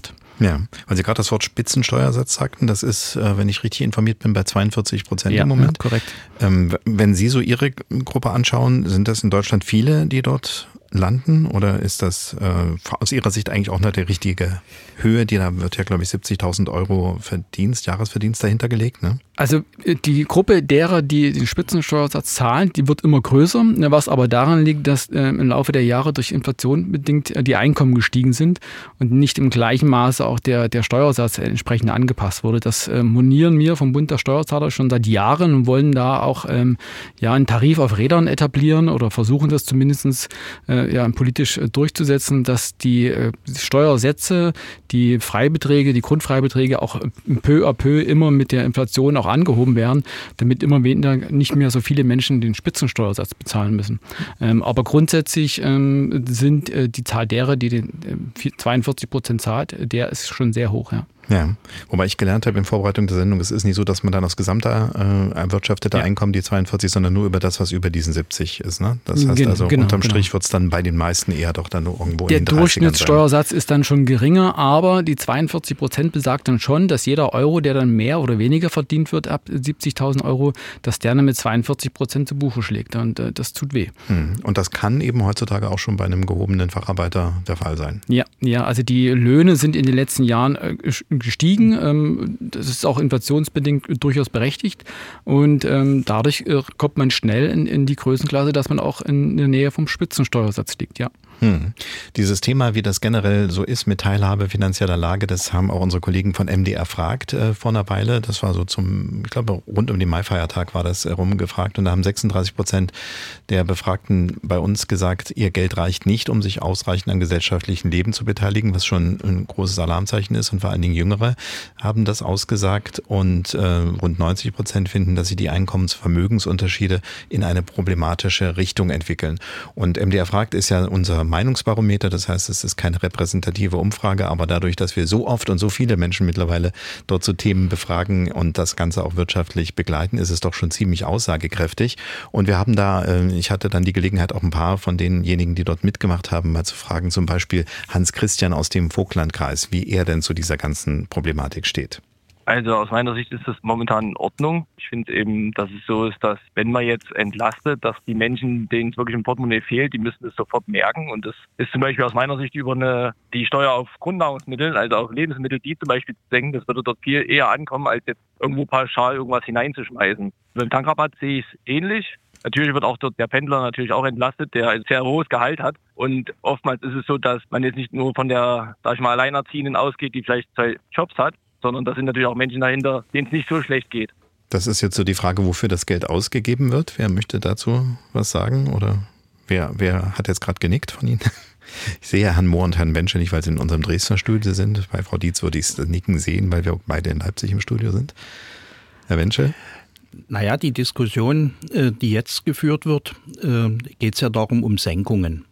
Ja, weil Sie gerade das Wort Spitzensteuersatz sagten, das ist, wenn ich richtig informiert bin, bei zweiundvierzig Prozent
ja,
im Moment.
Ja, korrekt.
Ähm, wenn Sie so Ihre Gruppe anschauen, sind das in Deutschland viele, die dort landen, oder ist das äh, aus Ihrer Sicht eigentlich auch noch die richtige Höhe? Die, da wird ja, glaube ich, siebzigtausend Euro Verdienst, Jahresverdienst dahinter gelegt, ne?
Also die Gruppe derer, die den Spitzensteuersatz zahlen, die wird immer größer, was aber daran liegt, dass äh, im Laufe der Jahre durch Inflation bedingt äh, die Einkommen gestiegen sind und nicht im gleichen Maße auch der, der Steuersatz entsprechend angepasst wurde. Das äh, monieren wir vom Bund der Steuerzahler schon seit Jahren und wollen da auch ähm, ja, einen Tarif auf Rädern etablieren oder versuchen das zumindest äh, ja, politisch äh, durchzusetzen, dass die äh, Steuersätze, die Freibeträge, die Grundfreibeträge auch peu à peu immer mit der Inflation auch angehoben werden, damit immer weniger, nicht mehr so viele Menschen den Spitzensteuersatz bezahlen müssen. Ähm, aber grundsätzlich ähm, sind äh, die Zahl derer, die den äh, zweiundvierzig Prozent zahlt, der ist schon sehr hoch, ja.
Ja, wobei ich gelernt habe in Vorbereitung der Sendung, es ist nicht so, dass man dann aus gesamter äh, erwirtschafteter ja. Einkommen die zweiundvierzig, sondern nur über das, was über diesen siebzig ist. Ne? Das heißt
Gen-
also,
genau,
unterm
genau.
Strich wird es dann bei den meisten eher doch dann nur irgendwo
der
in den dreißigern sein. Der
Durchschnittssteuersatz ist dann schon geringer, aber die zweiundvierzig Prozent besagt dann schon, dass jeder Euro, der dann mehr oder weniger verdient wird, ab siebzigtausend Euro, dass der dann mit zweiundvierzig Prozent zu Buche schlägt. Und äh, das tut weh.
Hm. Und das kann eben heutzutage auch schon bei einem gehobenen Facharbeiter der Fall sein.
Ja, ja, also die Löhne sind in den letzten Jahren äh, gestiegen. Ähm, Das ist auch inflationsbedingt durchaus berechtigt und ähm, dadurch äh, kommt man schnell in, in die Größenklasse, dass man auch in der Nähe vom Spitzensteuersatz liegt, ja.
Hm. Dieses Thema, wie das generell so ist mit Teilhabe finanzieller Lage, das haben auch unsere Kollegen von M D R fragt äh, vor einer Weile. Das war so zum, ich glaube, rund um den Maifeiertag war das äh, rumgefragt und da haben sechsunddreißig Prozent der Befragten bei uns gesagt, ihr Geld reicht nicht, um sich ausreichend am gesellschaftlichen Leben zu beteiligen, was schon ein großes Alarmzeichen ist und vor allen Dingen Jüngere haben das ausgesagt und äh, rund neunzig Prozent finden, dass sich die Einkommensvermögensunterschiede in eine problematische Richtung entwickeln. Und M D R fragt ist ja unser Meinungsbarometer, das heißt, es ist keine repräsentative Umfrage, aber dadurch, dass wir so oft und so viele Menschen mittlerweile dort zu Themen befragen und das Ganze auch wirtschaftlich begleiten, ist es doch schon ziemlich aussagekräftig. Und wir haben da, ich hatte dann die Gelegenheit, auch ein paar von denjenigen, die dort mitgemacht haben, mal zu fragen, zum Beispiel Hans Christian aus dem Vogtlandkreis, wie er denn zu dieser ganzen Problematik steht.
Also aus meiner Sicht ist das momentan in Ordnung. Ich finde eben, dass es so ist, dass wenn man jetzt entlastet, dass die Menschen, denen es wirklich im Portemonnaie fehlt, die müssen es sofort merken. Und das ist zum Beispiel aus meiner Sicht über eine die Steuer auf Grundnahrungsmittel, also auf Lebensmittel, die zum Beispiel zu senken, das würde dort viel eher ankommen, als jetzt irgendwo pauschal irgendwas hineinzuschmeißen. Beim Tankrabatt sehe ich es ähnlich. Natürlich wird auch dort der Pendler natürlich auch entlastet, der ein sehr hohes Gehalt hat. Und oftmals ist es so, dass man jetzt nicht nur von der, sag ich mal, Alleinerziehenden ausgeht, die vielleicht zwei Jobs hat, sondern da sind natürlich auch Menschen dahinter, denen es nicht so schlecht geht. Das ist jetzt so die Frage, wofür das Geld ausgegeben wird. Wer möchte dazu was sagen? Oder wer, wer hat jetzt gerade genickt von Ihnen? Ich sehe Herrn Mohr und Herrn Wensche nicht, weil sie in unserem Dresdner Studio sind. Bei Frau Dietz würde ich es nicken sehen, weil wir beide in Leipzig im Studio sind. Herr Wensche?
Naja, die Diskussion, die jetzt geführt wird, geht es ja darum, um Senkungen.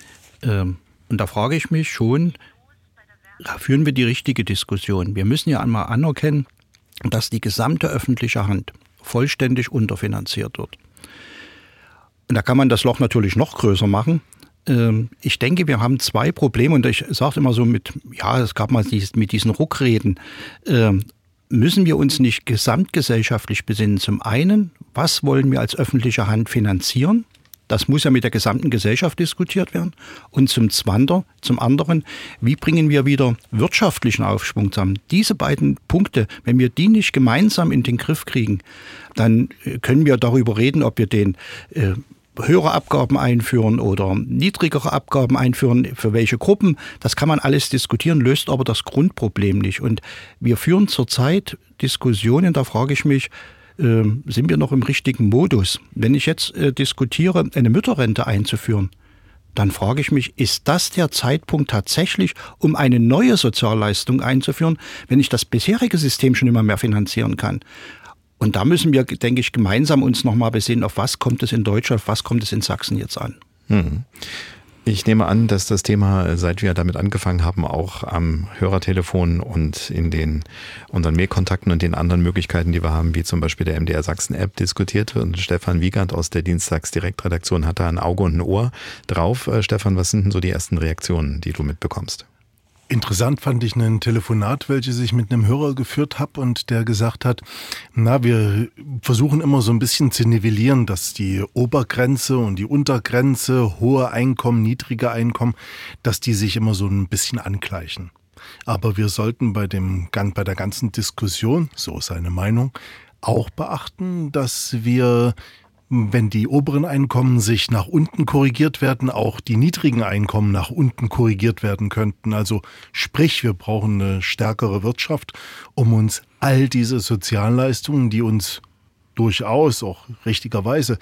Und da frage ich mich schon, da führen wir die richtige Diskussion. Wir müssen ja einmal anerkennen, dass die gesamte öffentliche Hand vollständig unterfinanziert wird. Und da kann man das Loch natürlich noch größer machen. Ich denke, wir haben zwei Probleme und ich sage immer so mit, ja, es gab mal dieses, mit diesen Ruckreden, müssen wir uns nicht gesamtgesellschaftlich besinnen. Zum einen, was wollen wir als öffentliche Hand finanzieren? Das muss ja mit der gesamten Gesellschaft diskutiert werden. Und zum Zwander, zum anderen, wie bringen wir wieder wirtschaftlichen Aufschwung zusammen? Diese beiden Punkte, wenn wir die nicht gemeinsam in den Griff kriegen, dann können wir darüber reden, ob wir den äh, höhere Abgaben einführen oder niedrigere Abgaben einführen, für welche Gruppen. Das kann man alles diskutieren, löst aber das Grundproblem nicht. Und wir führen zurzeit Diskussionen, da frage ich mich, äh, sind wir noch im richtigen Modus? Wenn ich jetzt äh, diskutiere, eine Mütterrente einzuführen, dann frage ich mich, ist das der Zeitpunkt tatsächlich, um eine neue Sozialleistung einzuführen, wenn ich das bisherige System schon immer mehr finanzieren kann? Und da müssen wir, denke ich, gemeinsam uns nochmal besinnen, auf was kommt es in Deutschland, auf was kommt es in Sachsen jetzt an.
Hm. Ich nehme an, dass das Thema, seit wir damit angefangen haben, auch am Hörertelefon und in den unseren Mailkontakten und den anderen Möglichkeiten, die wir haben, wie zum Beispiel der M D R Sachsen-App, diskutiert wird. Und Stefan Wiegand aus der Dienstagsdirektredaktion hat da ein Auge und ein Ohr drauf. Äh, Stefan, was sind denn so die ersten Reaktionen, die du mitbekommst?
Interessant fand ich ein Telefonat, welches ich mit einem Hörer geführt habe und der gesagt hat, na, wir versuchen immer so ein bisschen zu nivellieren, dass die Obergrenze und die Untergrenze, hohe Einkommen, niedrige Einkommen, dass die sich immer so ein bisschen angleichen. Aber wir sollten bei dem, bei der ganzen Diskussion, so ist seine Meinung, auch beachten, dass wir, wenn die oberen Einkommen sich nach unten korrigiert werden, auch die niedrigen Einkommen nach unten korrigiert werden könnten. Also sprich, wir brauchen eine stärkere Wirtschaft, um uns all diese Sozialleistungen, die uns durchaus auch richtigerweise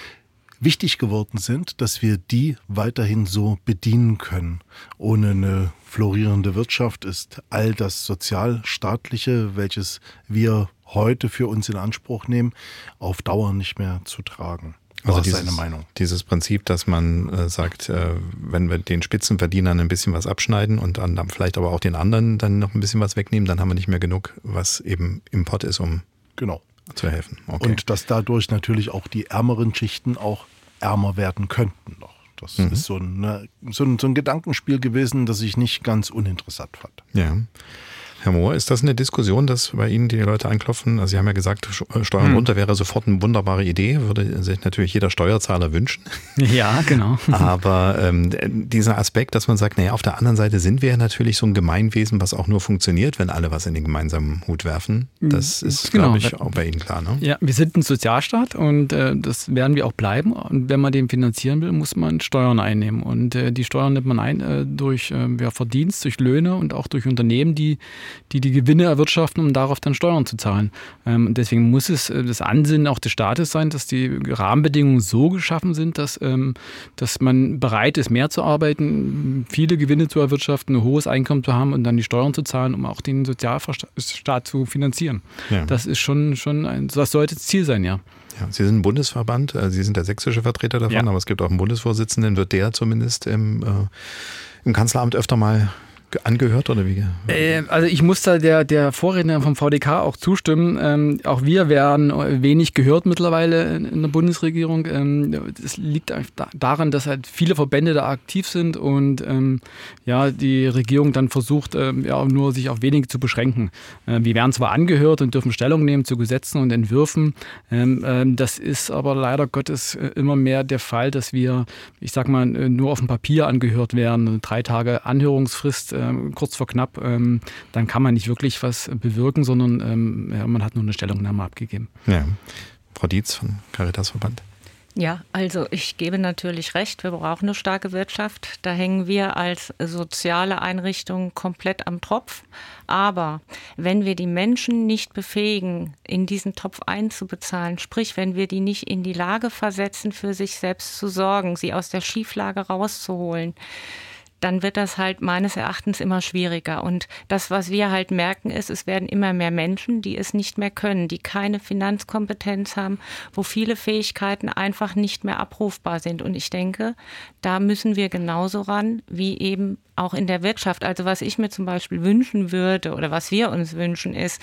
wichtig geworden sind, dass wir die weiterhin so bedienen können. Ohne eine florierende Wirtschaft ist all das Sozialstaatliche, welches wir heute für uns in Anspruch nehmen, auf Dauer nicht mehr zu tragen.
Also
war
dieses,
seine Meinung.
Dieses Prinzip, dass man äh, sagt, äh, wenn wir den Spitzenverdienern ein bisschen was abschneiden und dann vielleicht aber auch den anderen dann noch ein bisschen was wegnehmen, dann haben wir nicht mehr genug, was eben im Pott ist, um
genau.
zu helfen. Okay.
Und dass dadurch natürlich auch die ärmeren Schichten auch ärmer werden könnten noch. Das mhm. ist so ein, ne, so, ein, so ein Gedankenspiel gewesen, das ich nicht ganz uninteressant fand.
Ja. Herr Mohr, ist das eine Diskussion, dass bei Ihnen die Leute anklopfen? Also Sie haben ja gesagt, Steuern runter hm. wäre sofort eine wunderbare Idee, würde sich natürlich jeder Steuerzahler wünschen.
Ja, genau.
Aber ähm, dieser Aspekt, dass man sagt, naja, auf der anderen Seite sind wir ja natürlich so ein Gemeinwesen, was auch nur funktioniert, wenn alle was in den gemeinsamen Hut werfen. Das ist, genau. glaube ich, auch bei Ihnen klar, ne? Ja,
wir sind ein Sozialstaat und äh, das werden wir auch bleiben. Und wenn man den finanzieren will, muss man Steuern einnehmen. Und äh, die Steuern nimmt man ein äh, durch äh, ja, Verdienst, durch Löhne und auch durch Unternehmen, die die die Gewinne erwirtschaften, um darauf dann Steuern zu zahlen. Und deswegen muss es das Ansinnen auch des Staates sein, dass die Rahmenbedingungen so geschaffen sind, dass, dass man bereit ist, mehr zu arbeiten, viele Gewinne zu erwirtschaften, ein hohes Einkommen zu haben und dann die Steuern zu zahlen, um auch den Sozialstaat zu finanzieren. Ja. Das ist schon, schon ein, das sollte das Ziel sein, ja.
Ja, Sie sind ein Bundesverband, Sie sind der sächsische Vertreter davon, ja. aber es gibt auch einen Bundesvorsitzenden. Wird der zumindest im, äh, im Kanzleramt öfter mal angehört oder wie?
Äh, also ich muss da der, der Vorredner vom V D K auch zustimmen. Ähm, auch wir werden wenig gehört mittlerweile in, in der Bundesregierung. Ähm, das liegt daran, dass halt viele Verbände da aktiv sind und ähm, ja, die Regierung dann versucht, ähm, ja, nur sich auf wenige zu beschränken. Äh, wir werden zwar angehört und dürfen Stellung nehmen zu Gesetzen und Entwürfen. Ähm, ähm, das ist aber leider Gottes immer mehr der Fall, dass wir, ich sag mal, nur auf dem Papier angehört werden. Drei Tage Anhörungsfrist, kurz vor knapp, ähm, dann kann man nicht wirklich was bewirken, sondern ähm, ja, man hat nur eine Stellungnahme abgegeben.
Ja. Frau Dietz vom Caritasverband.
Ja, also ich gebe natürlich recht, wir brauchen eine starke Wirtschaft. Da hängen wir als soziale Einrichtung komplett am Tropf. Aber wenn wir die Menschen nicht befähigen, in diesen Topf einzubezahlen, sprich, wenn wir die nicht in die Lage versetzen, für sich selbst zu sorgen, sie aus der Schieflage rauszuholen, dann wird das halt meines Erachtens immer schwieriger. Und das, was wir halt merken, ist, es werden immer mehr Menschen, die es nicht mehr können, die keine Finanzkompetenz haben, wo viele Fähigkeiten einfach nicht mehr abrufbar sind. Und ich denke, da müssen wir genauso ran, wie eben auch in der Wirtschaft. Also was ich mir zum Beispiel wünschen würde oder was wir uns wünschen, ist,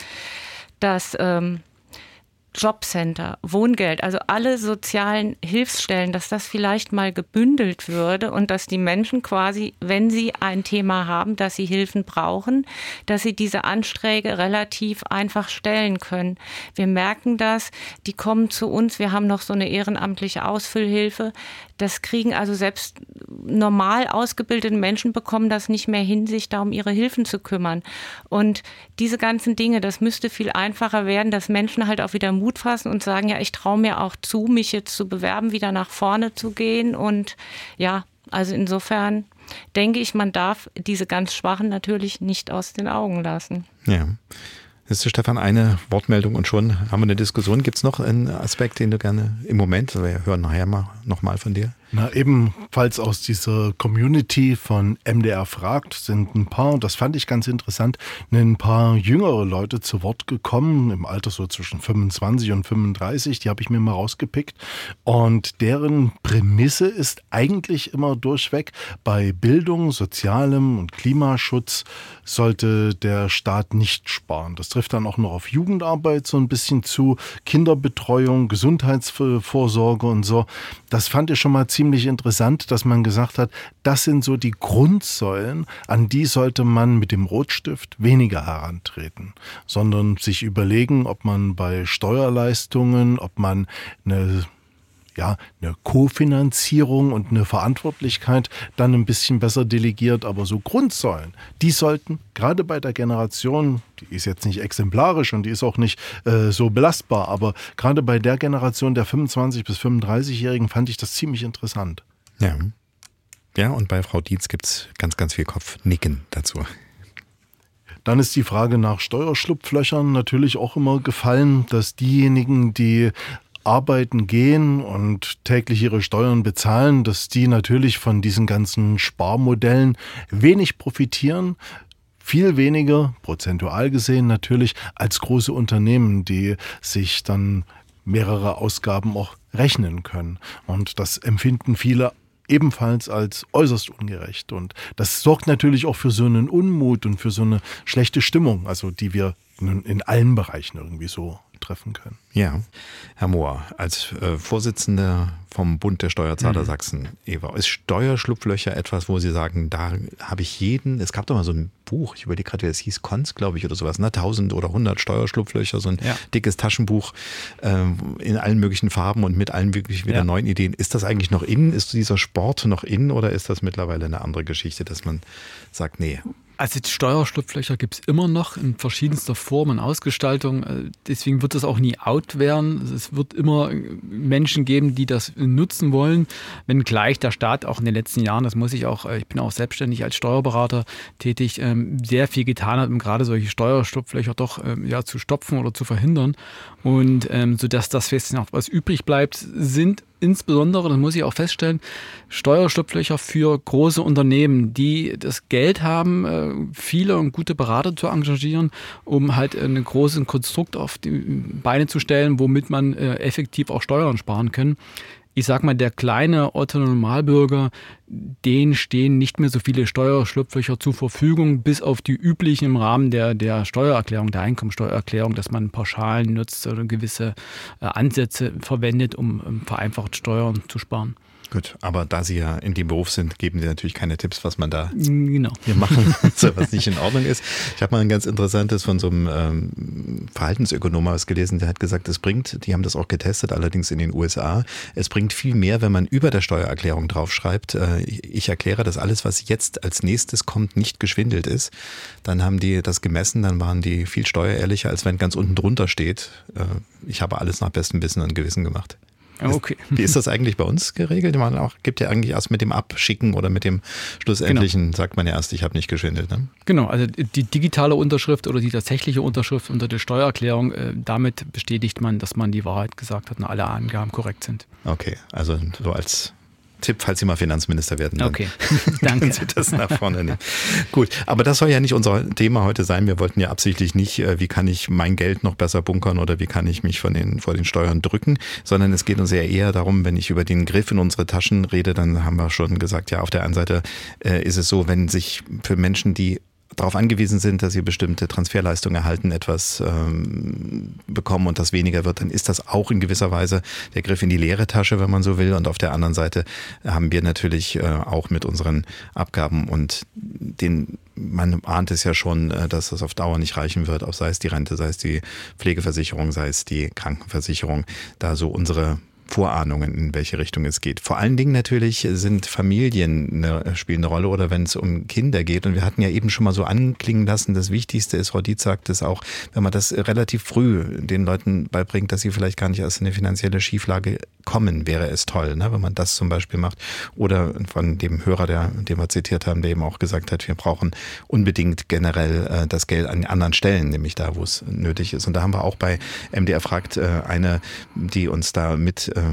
dass ähm, Jobcenter, Wohngeld, also alle sozialen Hilfsstellen, dass das vielleicht mal gebündelt würde und dass die Menschen quasi, wenn sie ein Thema haben, dass sie Hilfen brauchen, dass sie diese Anträge relativ einfach stellen können. Wir merken das, die kommen zu uns, wir haben noch so eine ehrenamtliche Ausfüllhilfe. Das kriegen also selbst normal ausgebildete Menschen bekommen das nicht mehr hin, sich da um ihre Hilfen zu kümmern. Und diese ganzen Dinge, das müsste viel einfacher werden, dass Menschen halt auch wieder Mut fassen und sagen, ja, ich traue mir auch zu, mich jetzt zu bewerben, wieder nach vorne zu gehen. Und ja, also insofern denke ich, man darf diese ganz Schwachen natürlich nicht aus den Augen lassen.
Ja. Jetzt ist Stefan eine Wortmeldung und schon haben wir eine Diskussion. Gibt es noch einen Aspekt, den du gerne im Moment, wir hören nachher mal nochmal von dir?
Na, ebenfalls aus dieser Community von M D R fragt, sind ein paar, das fand ich ganz interessant, ein paar jüngere Leute zu Wort gekommen, im Alter so zwischen fünfundzwanzig und fünfunddreißig, die habe ich mir mal rausgepickt. Und deren Prämisse ist eigentlich immer durchweg, bei Bildung, Sozialem und Klimaschutz sollte der Staat nicht sparen. Das trifft dann auch noch auf Jugendarbeit so ein bisschen zu, Kinderbetreuung, Gesundheitsvorsorge und so. Das fand ich schon mal ziemlich ziemlich interessant, dass man gesagt hat, das sind so die Grundsäulen, an die sollte man mit dem Rotstift weniger herantreten, sondern sich überlegen, ob man bei Steuerleistungen, ob man eine ja, eine Kofinanzierung und eine Verantwortlichkeit dann ein bisschen besser delegiert. Aber so Grundsäulen, die sollten gerade bei der Generation, die ist jetzt nicht exemplarisch und die ist auch nicht äh, so belastbar, aber gerade bei der Generation der fünfundzwanzig- bis fünfunddreißigjährigen fand ich das ziemlich interessant.
Ja, ja, und bei Frau Dietz gibt es ganz, ganz viel Kopfnicken dazu.
Dann ist die Frage nach Steuerschlupflöchern natürlich auch immer gefallen, dass diejenigen, die arbeiten gehen und täglich ihre Steuern bezahlen, dass die natürlich von diesen ganzen Sparmodellen wenig profitieren, viel weniger, prozentual gesehen natürlich, als große Unternehmen, die sich dann mehrere Ausgaben auch rechnen können. Und das empfinden viele ebenfalls als äußerst ungerecht. Und das sorgt natürlich auch für so einen Unmut und für so eine schlechte Stimmung, also die wir in allen Bereichen irgendwie so treffen können.
Ja, Herr Mohr, als äh, Vorsitzender vom Bund der Steuerzahler mhm. Sachsen, Eva, ist Steuerschlupflöcher etwas, wo Sie sagen, da habe ich jeden, es gab doch mal so ein Buch, ich überlege gerade, wie es hieß, Konz, glaube ich, oder sowas, ne? tausend oder hundert Steuerschlupflöcher, so ein ja. dickes Taschenbuch äh, in allen möglichen Farben und mit allen wirklich wieder ja. neuen Ideen. Ist das eigentlich noch in? Ist dieser Sport noch in oder ist das mittlerweile eine andere Geschichte, dass man sagt, nee?
Also Steuerschlupflöcher gibt es immer noch in verschiedenster Form und Ausgestaltung. Deswegen wird das auch nie out werden. Es wird immer Menschen geben, die das nutzen wollen. Wenngleich der Staat auch in den letzten Jahren, das muss ich auch, ich bin auch selbstständig als Steuerberater tätig, sehr viel getan hat, um gerade solche Steuerschlupflöcher doch ja, zu stopfen oder zu verhindern. Und sodass das jetzt noch was übrig bleibt, sind insbesondere, das muss ich auch feststellen, Steuerschlupflöcher für große Unternehmen, die das Geld haben, viele und gute Berater zu engagieren, um halt ein großes Konstrukt auf die Beine zu stellen, womit man effektiv auch Steuern sparen kann. Ich sag mal, der kleine Otto-Normalbürger, denen stehen nicht mehr so viele Steuerschlupflöcher zur Verfügung, bis auf die üblichen im Rahmen der, der Steuererklärung, der Einkommensteuererklärung, dass man Pauschalen nutzt oder gewisse Ansätze verwendet, um, um vereinfacht Steuern zu sparen.
Gut, aber da Sie ja in dem Beruf sind, geben Sie natürlich keine Tipps, was man da
genau.
hier machen soll, was nicht in Ordnung ist. Ich habe mal ein ganz interessantes von so einem ähm, Verhaltensökonom ausgelesen, der hat gesagt, es bringt, die haben das auch getestet, allerdings in den U S A, es bringt viel mehr, wenn man über der Steuererklärung draufschreibt, äh, ich erkläre, dass alles, was jetzt als nächstes kommt, nicht geschwindelt ist. Dann haben die das gemessen, dann waren die viel steuerehrlicher, als wenn ganz unten drunter steht, äh, ich habe alles nach bestem Wissen und Gewissen gemacht.
Okay.
Wie ist das eigentlich bei uns geregelt? Man auch, gibt ja eigentlich erst mit dem Abschicken oder mit dem Schlussendlichen, genau. sagt man ja erst, ich habe nicht geschwindelt. Ne?
Genau, also die digitale Unterschrift oder die tatsächliche Unterschrift unter der Steuererklärung, äh, damit bestätigt man, dass man die Wahrheit gesagt hat und alle Angaben korrekt sind.
Okay, also so als Tipp, falls Sie mal Finanzminister werden, dann
okay. Danke.
können Sie das nach vorne nehmen. Gut, aber das soll ja nicht unser Thema heute sein. Wir wollten ja absichtlich nicht, wie kann ich mein Geld noch besser bunkern oder wie kann ich mich von den, vor den Steuern drücken, sondern es geht uns ja eher darum, wenn ich über den Griff in unsere Taschen rede, dann haben wir schon gesagt, ja, auf der einen Seite äh, ist es so, wenn sich für Menschen, die darauf angewiesen sind, dass sie bestimmte Transferleistungen erhalten, etwas ähm, bekommen und das weniger wird, dann ist das auch in gewisser Weise der Griff in die leere Tasche, wenn man so will. Und auf der anderen Seite haben wir natürlich äh, auch mit unseren Abgaben und den, man ahnt es ja schon, äh, dass das auf Dauer nicht reichen wird, auch sei es die Rente, sei es die Pflegeversicherung, sei es die Krankenversicherung, da so unsere Vorahnungen, in welche Richtung es geht. Vor allen Dingen natürlich sind Familien eine, spielen eine Rolle oder wenn es um Kinder geht. Und wir hatten ja eben schon mal so anklingen lassen, das Wichtigste ist, Frau Dietz sagt es auch, wenn man das relativ früh den Leuten beibringt, dass sie vielleicht gar nicht erst in eine finanzielle Schieflage kommen, wäre es toll, ne? Wenn man das zum Beispiel macht. Oder von dem Hörer, der, den wir zitiert haben, der eben auch gesagt hat, wir brauchen unbedingt generell äh, das Geld an anderen Stellen, nämlich da, wo es nötig ist. Und da haben wir auch bei M D R fragt äh, eine, die uns da mit äh,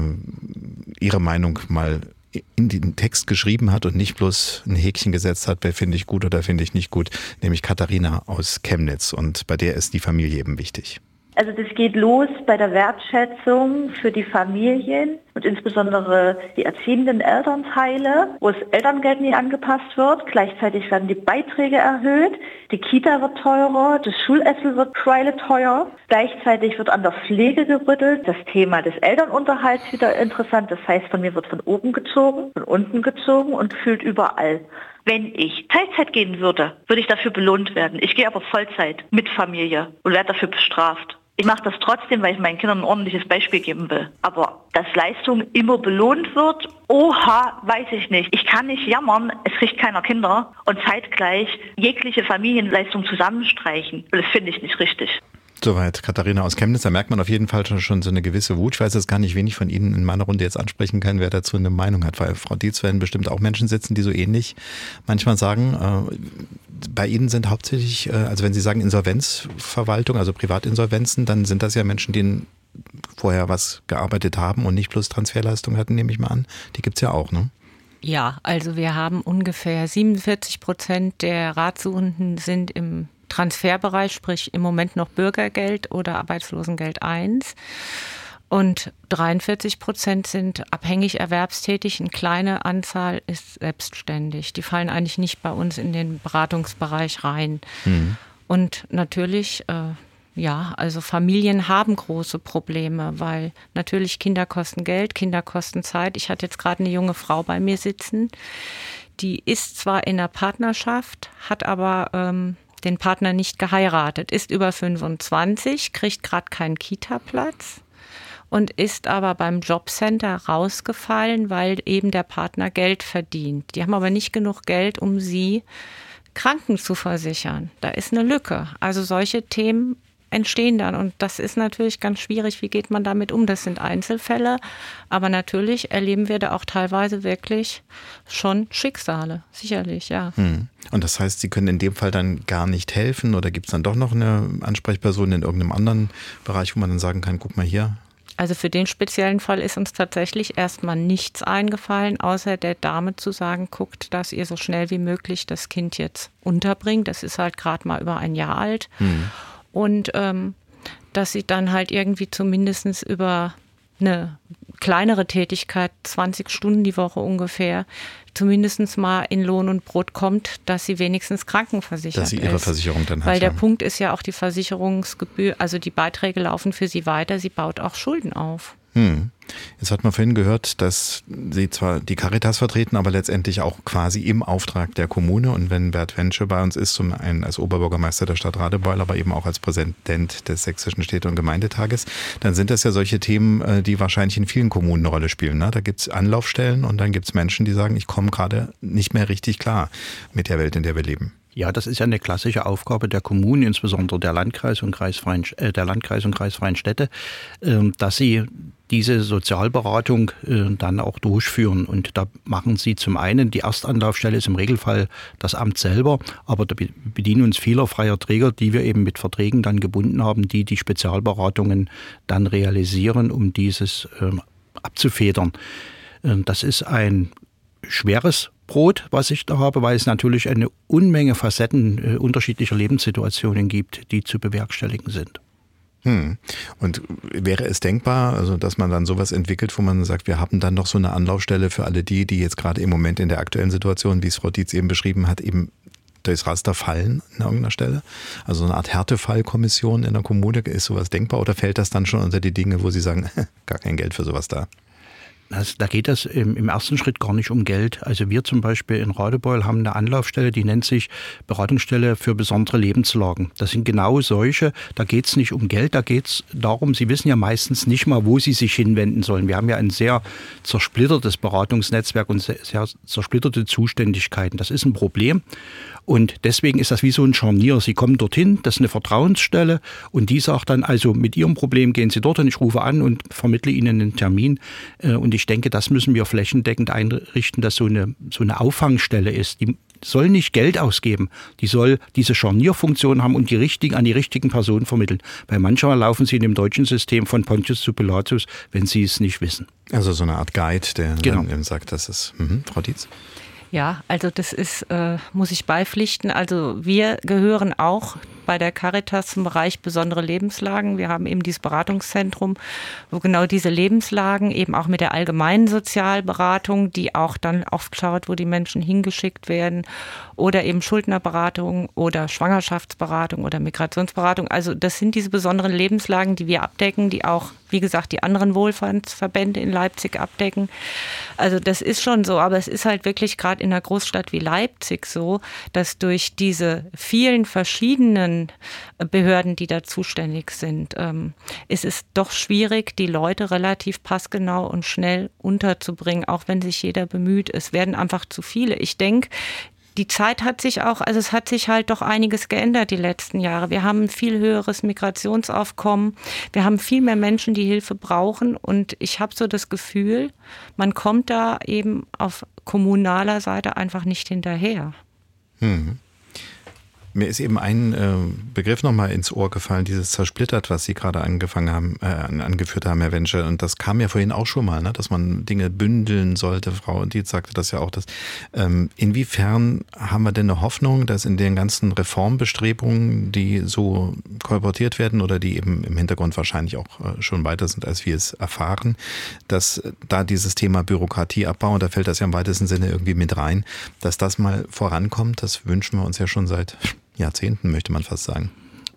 ihre Meinung mal in den Text geschrieben hat und nicht bloß ein Häkchen gesetzt hat, wer finde ich gut oder finde ich nicht gut, nämlich Katharina aus Chemnitz. Und bei der ist die Familie eben wichtig.
Also das geht los bei der Wertschätzung für die Familien und insbesondere die erziehenden Elternteile, wo das Elterngeld nie angepasst wird. Gleichzeitig werden die Beiträge erhöht, die Kita wird teurer, das Schulessen wird teuer. Gleichzeitig wird an der Pflege gerüttelt. Das Thema des Elternunterhalts wieder interessant. Das heißt, von mir wird von oben gezogen, von unten gezogen und gefühlt überall. Wenn ich Teilzeit gehen würde, würde ich dafür belohnt werden. Ich gehe aber Vollzeit mit Familie und werde dafür bestraft. Ich mache das trotzdem, weil ich meinen Kindern ein ordentliches Beispiel geben will. Aber dass Leistung immer belohnt wird, oha, weiß ich nicht. Ich kann nicht jammern, es kriegt keiner Kinder und zeitgleich jegliche Familienleistung zusammenstreichen. Das finde ich nicht richtig.
Soweit Katharina aus Chemnitz. Da merkt man auf jeden Fall schon so eine gewisse Wut. Ich weiß jetzt gar nicht, wen ich von Ihnen in meiner Runde jetzt ansprechen kann, wer dazu eine Meinung hat. Weil Frau Dietz, werden bestimmt auch Menschen sitzen, die so ähnlich manchmal sagen, äh, bei Ihnen sind hauptsächlich, äh, also wenn Sie sagen Insolvenzverwaltung, also Privatinsolvenzen, dann sind das ja Menschen, die vorher was gearbeitet haben und nicht bloß Transferleistung hatten, nehme ich mal an. Die gibt's ja auch, ne?
Ja, also wir haben ungefähr siebenundvierzig Prozent der Ratsuchenden sind im Transferbereich, sprich im Moment noch Bürgergeld oder Arbeitslosengeld eins. Und dreiundvierzig Prozent sind abhängig erwerbstätig. Eine kleine Anzahl ist selbstständig. Die fallen eigentlich nicht bei uns in den Beratungsbereich rein. Mhm. Und natürlich, äh, ja, also Familien haben große Probleme, weil natürlich Kinder kosten Geld, Kinder kosten Zeit. Ich hatte jetzt gerade eine junge Frau bei mir sitzen, die ist zwar in einer Partnerschaft, hat aber ähm, den Partner nicht geheiratet, ist über fünfundzwanzig, kriegt gerade keinen Kita-Platz und ist aber beim Jobcenter rausgefallen, weil eben der Partner Geld verdient. Die haben aber nicht genug Geld, um sie Kranken zu versichern. Da ist eine Lücke. Also solche Themen entstehen dann und das ist natürlich ganz schwierig. Wie geht man damit um? Das sind Einzelfälle, aber natürlich erleben wir da auch teilweise wirklich schon Schicksale, sicherlich, ja.
Hm. Und das heißt, Sie können in dem Fall dann gar nicht helfen oder gibt es dann doch noch eine Ansprechperson in irgendeinem anderen Bereich, wo man dann sagen kann, guck mal hier?
Also für den speziellen Fall ist uns tatsächlich erstmal nichts eingefallen, außer der Dame zu sagen, guckt, dass ihr so schnell wie möglich das Kind jetzt unterbringt. Das ist halt gerade mal über ein Jahr alt. Hm. Und ähm, dass sie dann halt irgendwie zumindest über eine kleinere Tätigkeit, zwanzig Stunden die Woche ungefähr, zumindest mal in Lohn und Brot kommt, dass sie wenigstens krankenversichert ist.
Dass sie ihre
ist.
Versicherung dann hat.
Weil der
ja.
Punkt ist ja auch die Versicherungsgebühr, also die Beiträge laufen für sie weiter, sie baut auch Schulden auf.
Hm. Jetzt hat man vorhin gehört, dass Sie zwar die Caritas vertreten, aber letztendlich auch quasi im Auftrag der Kommune. Und wenn Bert Wensche bei uns ist, zum einen als Oberbürgermeister der Stadt Radebeul, aber eben auch als Präsident des Sächsischen Städte- und Gemeindetages, dann sind das ja solche Themen, die wahrscheinlich in vielen Kommunen eine Rolle spielen. Ne? Da gibt es Anlaufstellen und dann gibt es Menschen, die sagen, ich komme gerade nicht mehr richtig klar mit der Welt, in der wir leben.
Ja, das ist ja eine klassische Aufgabe der Kommunen, insbesondere der Landkreis und kreisfreien, äh, der Landkreis und kreisfreien Städte, äh, dass sie diese Sozialberatung äh, dann auch durchführen. Und da machen sie zum einen, die Erstanlaufstelle ist im Regelfall das Amt selber, aber da bedienen uns vieler freier Träger, die wir eben mit Verträgen dann gebunden haben, die die Spezialberatungen dann realisieren, um dieses äh, abzufedern. Äh, das ist ein schweres Brot, was ich da habe, weil es natürlich eine Unmenge Facetten äh, unterschiedlicher Lebenssituationen gibt, die zu bewerkstelligen sind.
Hm. Und wäre es denkbar, also dass man dann sowas entwickelt, wo man sagt, wir haben dann noch so eine Anlaufstelle für alle die, die jetzt gerade im Moment in der aktuellen Situation, wie es Frau Dietz eben beschrieben hat, eben durchs Raster fallen an irgendeiner Stelle? Also eine Art Härtefallkommission in der Kommune, ist sowas denkbar oder fällt das dann schon unter die Dinge, wo Sie sagen, gar kein Geld für sowas da?
Also da geht es im, im ersten Schritt gar nicht um Geld. Also wir zum Beispiel in Radebeul haben eine Anlaufstelle, die nennt sich Beratungsstelle für besondere Lebenslagen. Das sind genau solche, da geht es nicht um Geld, da geht es darum, Sie wissen ja meistens nicht mal, wo Sie sich hinwenden sollen. Wir haben ja ein sehr zersplittertes Beratungsnetzwerk und sehr, sehr zersplitterte Zuständigkeiten. Das ist ein Problem. Und deswegen ist das wie so ein Scharnier. Sie kommen dorthin, das ist eine Vertrauensstelle und die sagt dann, also mit Ihrem Problem gehen Sie dorthin, ich rufe an und vermittle Ihnen einen Termin. Und ich denke, das müssen wir flächendeckend einrichten, dass so eine, so eine Auffangstelle ist. Die soll nicht Geld ausgeben, die soll diese Scharnierfunktion haben und die richtigen, an die richtigen Personen vermitteln. Weil manchmal laufen sie in dem deutschen System von Pontius zu Pilatus, wenn sie es nicht wissen.
Also so eine Art Guide, der
genau.
dann eben sagt, das ist, mhm. Frau Dietz?
Ja, also das ist, äh, muss ich beipflichten. Also wir gehören auch bei der Caritas im Bereich besondere Lebenslagen. Wir haben eben dieses Beratungszentrum, wo genau diese Lebenslagen eben auch mit der allgemeinen Sozialberatung, die auch dann oft schaut, wo die Menschen hingeschickt werden, oder eben Schuldnerberatung oder Schwangerschaftsberatung oder Migrationsberatung. Also das sind diese besonderen Lebenslagen, die wir abdecken, die auch, wie gesagt, die anderen Wohlfahrtsverbände in Leipzig abdecken. Also das ist schon so, aber es ist halt wirklich gerade in einer Großstadt wie Leipzig so, dass durch diese vielen verschiedenen Behörden, die da zuständig sind, ähm, ist es doch schwierig, die Leute relativ passgenau und schnell unterzubringen, auch wenn sich jeder bemüht. Es werden einfach zu viele. Ich denke, die Zeit hat sich auch, also es hat sich halt doch einiges geändert die letzten Jahre. Wir haben ein viel höheres Migrationsaufkommen. Wir haben viel mehr Menschen, die Hilfe brauchen. Und ich habe so das Gefühl, man kommt da eben auf kommunaler Seite einfach nicht hinterher.
Hm. Mir ist eben ein äh, Begriff nochmal ins Ohr gefallen, dieses zersplittert, was Sie gerade angefangen haben, äh, angeführt haben, Herr Wensche. Und das kam ja vorhin auch schon mal, ne, dass man Dinge bündeln sollte. Frau Dietz sagte das ja auch. Dass, ähm, inwiefern haben wir denn eine Hoffnung, dass in den ganzen Reformbestrebungen, die so kolportiert werden oder die eben im Hintergrund wahrscheinlich auch äh, schon weiter sind, als wir es erfahren, dass da dieses Thema Bürokratieabbau, und da fällt das ja im weitesten Sinne irgendwie mit rein, dass das mal vorankommt? Das wünschen wir uns ja schon seit Jahrzehnten, möchte man fast sagen.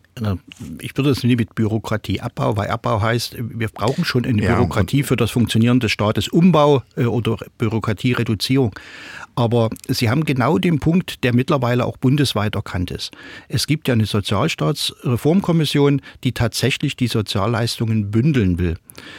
Ich würde es nie mit Bürokratieabbau, weil Abbau heißt, wir brauchen schon eine ja, Bürokratie für das Funktionieren des Staates, Umbau oder Bürokratiereduzierung. Aber Sie haben genau den Punkt, der mittlerweile auch bundesweit erkannt ist. Es gibt ja eine Sozialstaatsreformkommission, die tatsächlich die Sozialleistungen bündeln will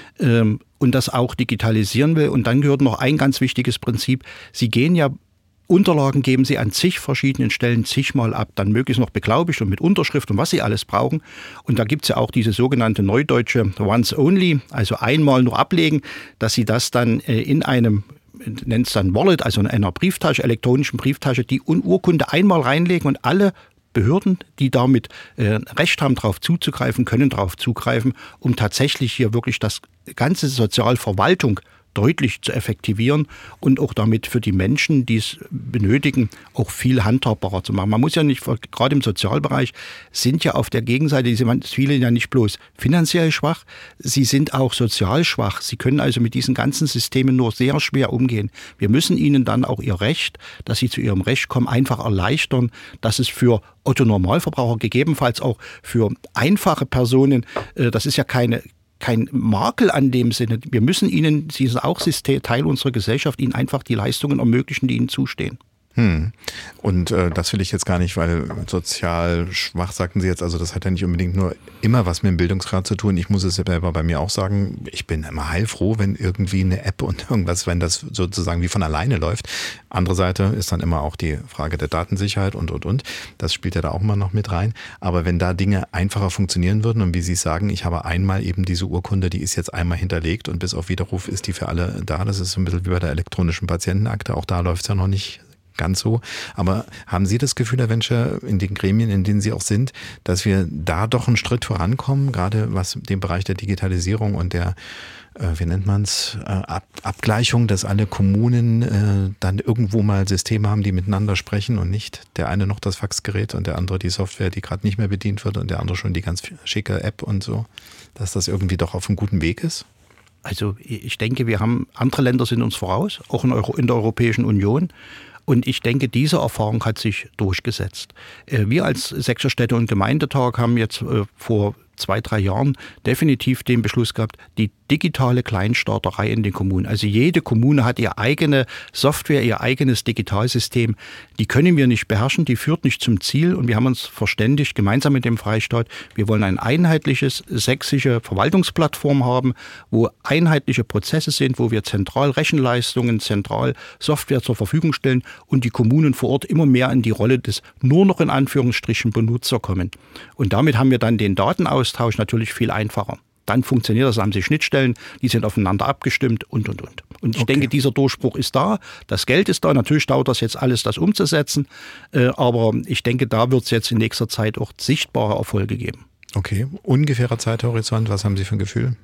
und das auch digitalisieren will. Und dann gehört noch ein ganz wichtiges Prinzip. Sie gehen ja Unterlagen geben Sie an zig verschiedenen Stellen zigmal ab, dann möglichst noch beglaubigt und mit Unterschrift und was Sie alles brauchen. Und da gibt es ja auch diese sogenannte neudeutsche Once Only, also einmal nur ablegen, dass Sie das dann in einem, nennt es dann Wallet, also in einer Brieftasche, elektronischen Brieftasche, die Urkunde einmal reinlegen und alle Behörden, die damit äh, Recht haben, darauf zuzugreifen, können darauf zugreifen, um tatsächlich hier wirklich das ganze Sozialverwaltung deutlich zu effektivieren und auch damit für die Menschen, die es benötigen, auch viel handhabbarer zu machen. Man muss ja nicht, gerade im Sozialbereich, sind ja auf der Gegenseite, diese viele ja nicht bloß finanziell schwach, sie sind auch sozial schwach. Sie können also mit diesen ganzen Systemen nur sehr schwer umgehen. Wir müssen ihnen dann auch ihr Recht, dass sie zu ihrem Recht kommen, einfach erleichtern, dass es für Otto-Normalverbraucher, gegebenenfalls auch für einfache Personen, das ist ja keine kein Makel an dem Sinne. Wir müssen ihnen, sie sind auch Teil unserer Gesellschaft, ihnen einfach die Leistungen ermöglichen, die ihnen zustehen.
Hm. Und äh, das will ich jetzt gar nicht, weil sozial schwach, sagten Sie jetzt, also das hat ja nicht unbedingt nur immer was mit dem Bildungsgrad zu tun. Ich muss es selber bei mir auch sagen, ich bin immer heilfroh, wenn irgendwie eine App und irgendwas, wenn das sozusagen wie von alleine läuft. Andere Seite ist dann immer auch die Frage der Datensicherheit und, und, und. Das spielt ja da auch immer noch mit rein. Aber wenn da Dinge einfacher funktionieren würden und wie Sie sagen, ich habe einmal eben diese Urkunde, die ist jetzt einmal hinterlegt und bis auf Widerruf ist die für alle da. Das ist so ein bisschen wie bei der elektronischen Patientenakte. Auch da läuft es ja noch nicht ganz so. Aber haben Sie das Gefühl, Herr Wensche, in den Gremien, in denen Sie auch sind, dass wir da doch einen Schritt vorankommen, gerade was den Bereich der Digitalisierung und der, äh, wie nennt man es, äh, Ab- Abgleichung, dass alle Kommunen äh, dann irgendwo mal Systeme haben, die miteinander sprechen und nicht der eine noch das Faxgerät und der andere die Software, die gerade nicht mehr bedient wird und der andere schon die ganz schicke App und so, dass das irgendwie doch auf einem guten Weg ist?
Also ich denke, wir haben, andere Länder sind uns voraus, auch in, Euro, in der Europäischen Union. Und ich denke, diese Erfahrung hat sich durchgesetzt. Wir als Sächsischer Städte- und Gemeindetag haben jetzt vor zwei, drei Jahren definitiv den Beschluss gehabt, die digitale Kleinstarterei in den Kommunen. Also jede Kommune hat ihre eigene Software, ihr eigenes Digitalsystem. Die können wir nicht beherrschen, die führt nicht zum Ziel. Und wir haben uns verständigt, gemeinsam mit dem Freistaat, wir wollen ein einheitliches sächsische Verwaltungsplattform haben, wo einheitliche Prozesse sind, wo wir zentral Rechenleistungen, zentral Software zur Verfügung stellen und die Kommunen vor Ort immer mehr in die Rolle des nur noch in Anführungsstrichen Benutzer kommen. Und damit haben wir dann den Datenaustausch natürlich viel einfacher. Dann funktioniert das, haben Sie Schnittstellen, die sind aufeinander abgestimmt und, und, und. Und ich okay. denke, dieser Durchbruch ist da, das Geld ist da, natürlich dauert das jetzt alles, das umzusetzen, äh, aber ich denke, da wird es jetzt in nächster Zeit auch sichtbare Erfolge geben.
Okay, ungefährer Zeithorizont, was haben Sie für ein Gefühl?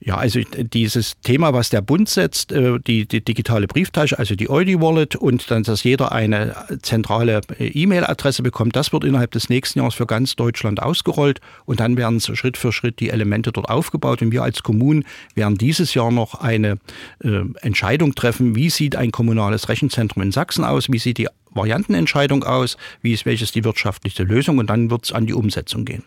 Ja, also dieses Thema, was der Bund setzt, die, die digitale Brieftasche, also die Eudi-Wallet und dann, dass jeder eine zentrale E-Mail-Adresse bekommt, das wird innerhalb des nächsten Jahres für ganz Deutschland ausgerollt und dann werden so Schritt für Schritt die Elemente dort aufgebaut und wir als Kommunen werden dieses Jahr noch eine äh, Entscheidung treffen, wie sieht ein kommunales Rechenzentrum in Sachsen aus, wie sieht die Variantenentscheidung aus, wie ist welches die wirtschaftliche Lösung und dann wird es an die Umsetzung gehen.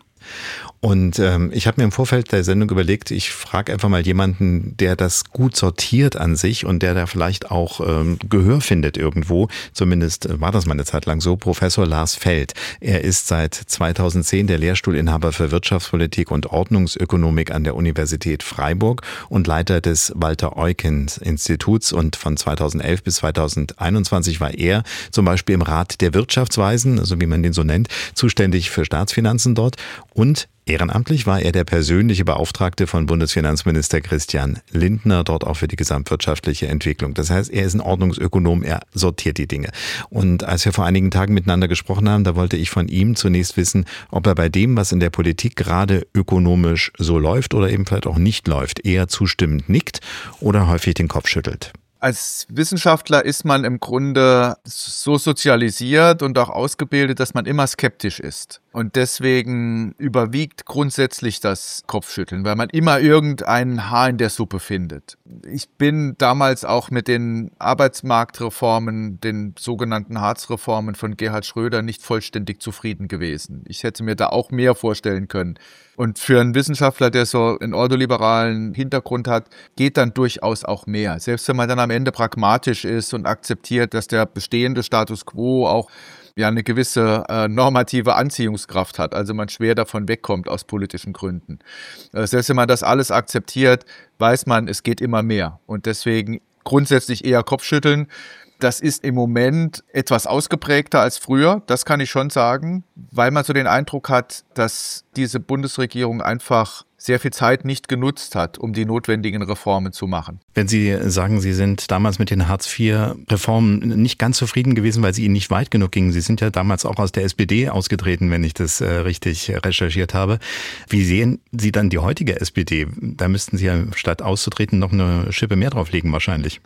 Und ähm, ich habe mir im Vorfeld der Sendung überlegt, ich frage einfach mal jemanden, der das gut sortiert an sich und der da vielleicht auch ähm, Gehör findet irgendwo. Zumindest war das mal eine Zeit lang so. Professor Lars Feld. Er ist seit zweitausendzehn der Lehrstuhlinhaber für Wirtschaftspolitik und Ordnungsökonomik an der Universität Freiburg und Leiter des Walter-Eucken-Instituts. Und von zweitausendelf bis zweitausendeinundzwanzig war er zum Beispiel im Rat der Wirtschaftsweisen, also wie man den so nennt, zuständig für Staatsfinanzen dort. Und ehrenamtlich war er der persönliche Beauftragte von Bundesfinanzminister Christian Lindner, dort auch für die gesamtwirtschaftliche Entwicklung. Das heißt, er ist ein Ordnungsökonom, er sortiert die Dinge. Und als wir vor einigen Tagen miteinander gesprochen haben, da wollte ich von ihm zunächst wissen, ob er bei dem, was in der Politik gerade ökonomisch so läuft oder eben vielleicht auch nicht läuft, eher zustimmend nickt oder häufig den Kopf schüttelt.
Als Wissenschaftler ist man im Grunde so sozialisiert und auch ausgebildet, dass man immer skeptisch ist. Und deswegen überwiegt grundsätzlich das Kopfschütteln, weil man immer irgendein Haar in der Suppe findet. Ich bin damals auch mit den Arbeitsmarktreformen, den sogenannten Hartz-Reformen von Gerhard Schröder nicht vollständig zufrieden gewesen. Ich hätte mir da auch mehr vorstellen können. Und für einen Wissenschaftler, der so einen ordoliberalen Hintergrund hat, geht dann durchaus auch mehr. Selbst wenn man dann am Ende pragmatisch ist und akzeptiert, dass der bestehende Status quo auch ja eine gewisse äh, normative Anziehungskraft hat, also man schwer davon wegkommt aus politischen Gründen. Äh, selbst wenn man das alles akzeptiert, weiß man, es geht immer mehr. Und deswegen grundsätzlich eher Kopfschütteln. Das ist im Moment etwas ausgeprägter als früher, das kann ich schon sagen, weil man so den Eindruck hat, dass diese Bundesregierung einfach sehr viel Zeit nicht genutzt hat, um die notwendigen Reformen zu machen.
Wenn Sie sagen, Sie sind damals mit den Hartz vier Reformen nicht ganz zufrieden gewesen, weil sie Ihnen nicht weit genug gingen. Sie sind ja damals auch aus der S P D ausgetreten, wenn ich das äh, richtig recherchiert habe. Wie sehen Sie dann die heutige S P D? Da müssten Sie ja statt auszutreten noch eine Schippe mehr drauflegen wahrscheinlich.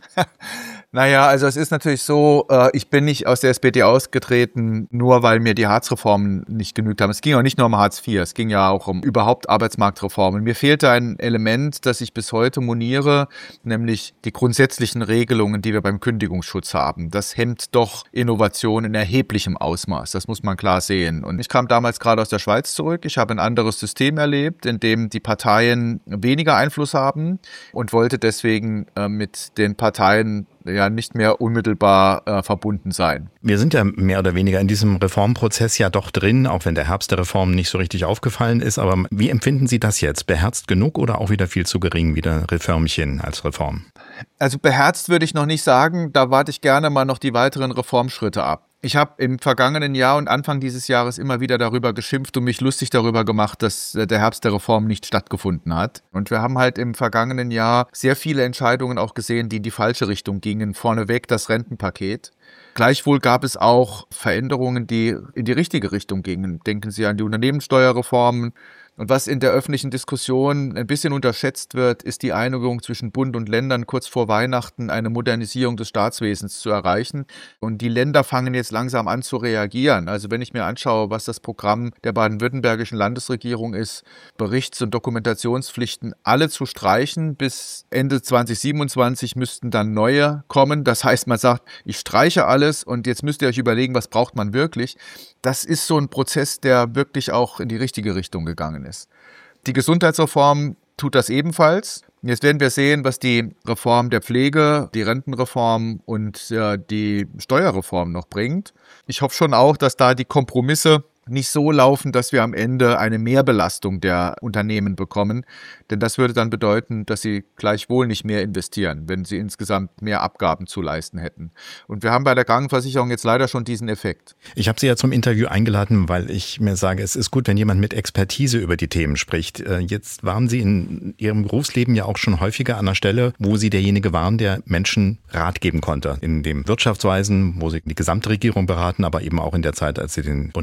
Naja, also es ist natürlich so, ich bin nicht aus der S P D ausgetreten, nur weil mir die Hartz-Reformen nicht genügt haben. Es ging auch nicht nur um Hartz vier, es ging ja auch um überhaupt Arbeitsmarktreformen. Mir fehlte ein Element, das ich bis heute moniere, nämlich die grundsätzlichen Regelungen, die wir beim Kündigungsschutz haben. Das hemmt doch Innovation in erheblichem Ausmaß, das muss man klar sehen. Und ich kam damals gerade aus der Schweiz zurück, ich habe ein anderes System erlebt, in dem die Parteien weniger Einfluss haben und wollte deswegen mit den Parteien ja nicht mehr unmittelbar äh, verbunden sein.
Wir sind ja mehr oder weniger in diesem Reformprozess ja doch drin, auch wenn der Herbst der Reform nicht so richtig aufgefallen ist. Aber wie empfinden Sie das jetzt? Beherzt genug oder auch wieder viel zu gering, wieder Reformchen als Reform?
Also beherzt würde ich noch nicht sagen, da warte ich gerne mal noch die weiteren Reformschritte ab. Ich habe im vergangenen Jahr und Anfang dieses Jahres immer wieder darüber geschimpft und mich lustig darüber gemacht, dass der Herbst der Reform nicht stattgefunden hat. Und wir haben halt im vergangenen Jahr sehr viele Entscheidungen auch gesehen, die in die falsche Richtung gingen. Vorneweg das Rentenpaket. Gleichwohl gab es auch Veränderungen, die in die richtige Richtung gingen. Denken Sie an die Unternehmenssteuerreformen. Und was in der öffentlichen Diskussion ein bisschen unterschätzt wird, ist die Einigung zwischen Bund und Ländern kurz vor Weihnachten, eine Modernisierung des Staatswesens zu erreichen. Und die Länder fangen jetzt langsam an zu reagieren. Also wenn ich mir anschaue, was das Programm der baden-württembergischen Landesregierung ist, Berichts- und Dokumentationspflichten alle zu streichen. Bis Ende zwanzig siebenundzwanzig müssten dann neue kommen. Das heißt, man sagt, ich streiche alles und jetzt müsst ihr euch überlegen, was braucht man wirklich. Das ist so ein Prozess, der wirklich auch in die richtige Richtung gegangen ist. Die Gesundheitsreform tut das ebenfalls. Jetzt werden wir sehen, was die Reform der Pflege, die Rentenreform und ja, die Steuerreform noch bringt. Ich hoffe schon auch, dass da die Kompromisse nicht so laufen, dass wir am Ende eine Mehrbelastung der Unternehmen bekommen. Denn das würde dann bedeuten, dass sie gleichwohl nicht mehr investieren, wenn sie insgesamt mehr Abgaben zu leisten hätten. Und wir haben bei der Krankenversicherung jetzt leider schon diesen Effekt.
Ich habe Sie ja zum Interview eingeladen, weil ich mir sage, es ist gut, wenn jemand mit Expertise über die Themen spricht. Jetzt waren Sie in Ihrem Berufsleben ja auch schon häufiger an einer Stelle, wo Sie derjenige waren, der Menschen Rat geben konnte. In dem Wirtschaftsweisen, wo Sie die gesamte Regierung beraten, aber eben auch in der Zeit, als Sie den Bundesfinanzminister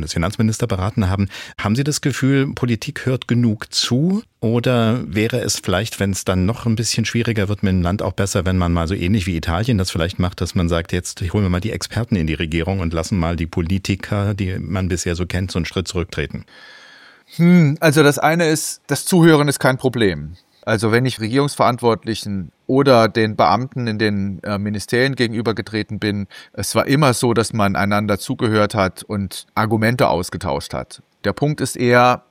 Finanzminister beraten haben. Haben Sie das Gefühl, Politik hört genug zu? Oder wäre es vielleicht, wenn es dann noch ein bisschen schwieriger wird mit dem Land, auch besser, wenn man mal so ähnlich wie Italien das vielleicht macht, dass man sagt, jetzt holen wir mal die Experten in die Regierung und lassen mal die Politiker, die man bisher so kennt, so einen Schritt zurücktreten?
Hm, also das eine ist, das Zuhören ist kein Problem. Also wenn ich Regierungsverantwortlichen oder den Beamten in den äh, Ministerien gegenübergetreten bin, es war immer so, dass man einander zugehört hat und Argumente ausgetauscht hat. Der Punkt ist eher,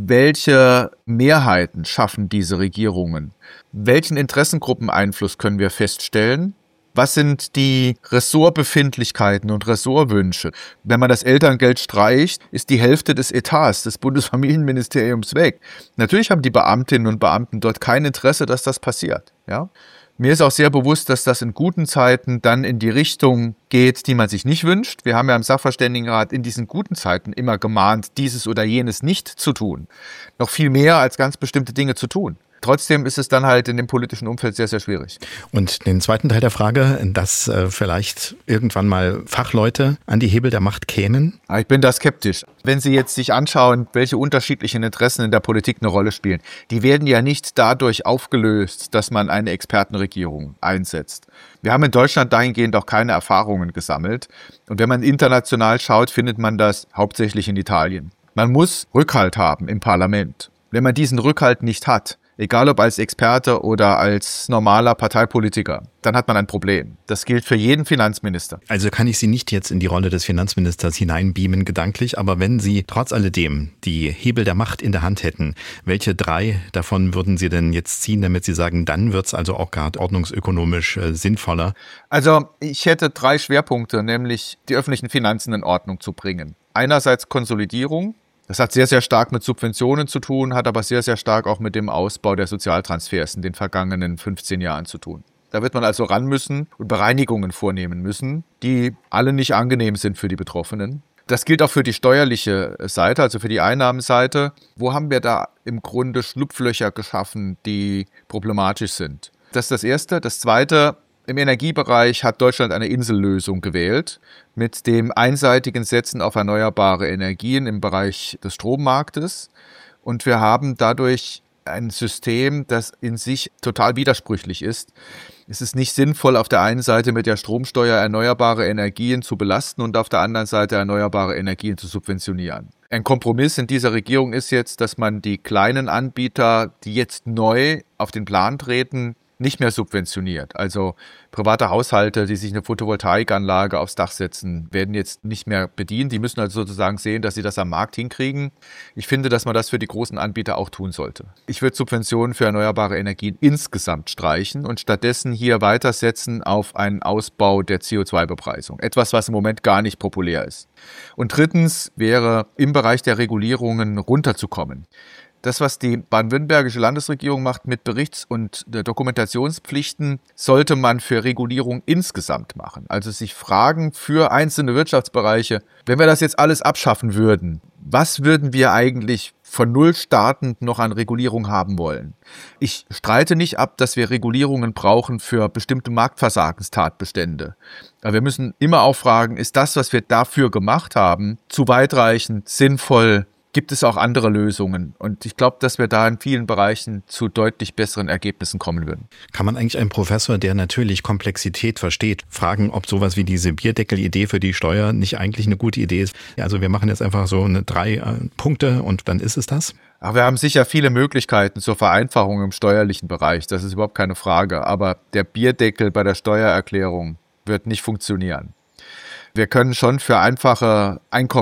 welche Mehrheiten schaffen diese Regierungen? Welchen Interessengruppeneinfluss können wir feststellen? Was sind die Ressortbefindlichkeiten und Ressortwünsche? Wenn man das Elterngeld streicht, ist die Hälfte des Etats des Bundesfamilienministeriums weg. Natürlich haben die Beamtinnen und Beamten dort kein Interesse, dass das passiert. Ja? Mir ist auch sehr bewusst, dass das in guten Zeiten dann in die Richtung geht, die man sich nicht wünscht. Wir haben ja im Sachverständigenrat in diesen guten Zeiten immer gemahnt, dieses oder jenes nicht zu tun. Noch viel mehr als ganz bestimmte Dinge zu tun. Trotzdem ist es dann halt in dem politischen Umfeld sehr, sehr schwierig.
Und den zweiten Teil der Frage, dass äh, vielleicht irgendwann mal Fachleute an die Hebel der Macht kämen?
Ich bin da skeptisch. Wenn Sie jetzt sich anschauen, welche unterschiedlichen Interessen in der Politik eine Rolle spielen, die werden ja nicht dadurch aufgelöst, dass man eine Expertenregierung einsetzt. Wir haben in Deutschland dahingehend auch keine Erfahrungen gesammelt. Und wenn man international schaut, findet man das hauptsächlich in Italien. Man muss Rückhalt haben im Parlament. Wenn man diesen Rückhalt nicht hat, egal ob als Experte oder als normaler Parteipolitiker, dann hat man ein Problem. Das gilt für jeden Finanzminister.
Also kann ich Sie nicht jetzt in die Rolle des Finanzministers hineinbeamen gedanklich, aber wenn Sie trotz alledem die Hebel der Macht in der Hand hätten, welche drei davon würden Sie denn jetzt ziehen, damit Sie sagen, dann wird es also auch gerade ordnungsökonomisch äh, sinnvoller?
Also ich hätte drei Schwerpunkte, nämlich die öffentlichen Finanzen in Ordnung zu bringen. Einerseits Konsolidierung. Das hat sehr, sehr stark mit Subventionen zu tun, hat aber sehr, sehr stark auch mit dem Ausbau der Sozialtransfers in den vergangenen fünfzehn Jahren zu tun. Da wird man also ran müssen und Bereinigungen vornehmen müssen, die alle nicht angenehm sind für die Betroffenen. Das gilt auch für die steuerliche Seite, also für die Einnahmenseite. Wo haben wir da im Grunde Schlupflöcher geschaffen, die problematisch sind? Das ist das Erste. Das Zweite: Im Energiebereich hat Deutschland eine Insellösung gewählt mit dem einseitigen Setzen auf erneuerbare Energien im Bereich des Strommarktes. Und wir haben dadurch ein System, das in sich total widersprüchlich ist. Es ist nicht sinnvoll, auf der einen Seite mit der Stromsteuer erneuerbare Energien zu belasten und auf der anderen Seite erneuerbare Energien zu subventionieren. Ein Kompromiss in dieser Regierung ist jetzt, dass man die kleinen Anbieter, die jetzt neu auf den Plan treten, nicht mehr subventioniert. Also private Haushalte, die sich eine Photovoltaikanlage aufs Dach setzen, werden jetzt nicht mehr bedient. Die müssen also sozusagen sehen, dass sie das am Markt hinkriegen. Ich finde, dass man das für die großen Anbieter auch tun sollte. Ich würde Subventionen für erneuerbare Energien insgesamt streichen und stattdessen hier weitersetzen auf einen Ausbau der C O zwei Bepreisung. Etwas, was im Moment gar nicht populär ist. Und drittens wäre, im Bereich der Regulierungen runterzukommen. Das, was die baden-württembergische Landesregierung macht mit Berichts- und Dokumentationspflichten, sollte man für Regulierung insgesamt machen. Also sich fragen für einzelne Wirtschaftsbereiche, wenn wir das jetzt alles abschaffen würden, was würden wir eigentlich von null startend noch an Regulierung haben wollen? Ich streite nicht ab, dass wir Regulierungen brauchen für bestimmte Marktversagenstatbestände. Aber wir müssen immer auch fragen, ist das, was wir dafür gemacht haben, zu weitreichend, sinnvoll? Gibt es auch andere Lösungen? Und ich glaube, dass wir da in vielen Bereichen zu deutlich besseren Ergebnissen kommen würden.
Kann man eigentlich einen Professor, der natürlich Komplexität versteht, fragen, ob sowas wie diese Bierdeckel-Idee für die Steuer nicht eigentlich eine gute Idee ist? Also wir machen jetzt einfach so eine drei äh, Punkte und dann ist es das?
Ach, wir haben sicher viele Möglichkeiten zur Vereinfachung im steuerlichen Bereich. Das ist überhaupt keine Frage. Aber der Bierdeckel bei der Steuererklärung wird nicht funktionieren. Wir können schon für einfache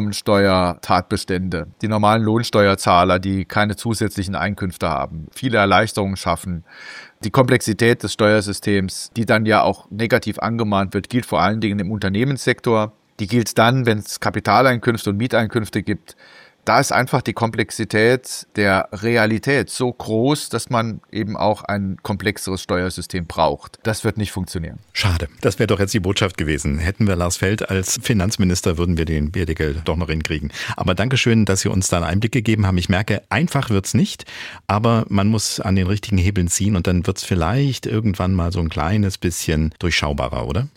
Einkommensteuer-Tatbestände, die normalen Lohnsteuerzahler, die keine zusätzlichen Einkünfte haben, viele Erleichterungen schaffen. Die Komplexität des Steuersystems, die dann ja auch negativ angemahnt wird, gilt vor allen Dingen im Unternehmenssektor. Die gilt dann, wenn es Kapitaleinkünfte und Mieteinkünfte gibt. Da ist einfach die Komplexität der Realität so groß, dass man eben auch ein komplexeres Steuersystem braucht. Das wird nicht funktionieren.
Schade. Das wäre doch jetzt die Botschaft gewesen. Hätten wir Lars Feld als Finanzminister, würden wir den Bierdeckel doch noch hinkriegen. Aber Dankeschön, dass Sie uns da einen Einblick gegeben haben. Ich merke, einfach wird's nicht, aber man muss an den richtigen Hebeln ziehen und dann wird's vielleicht irgendwann mal so ein kleines bisschen durchschaubarer, oder?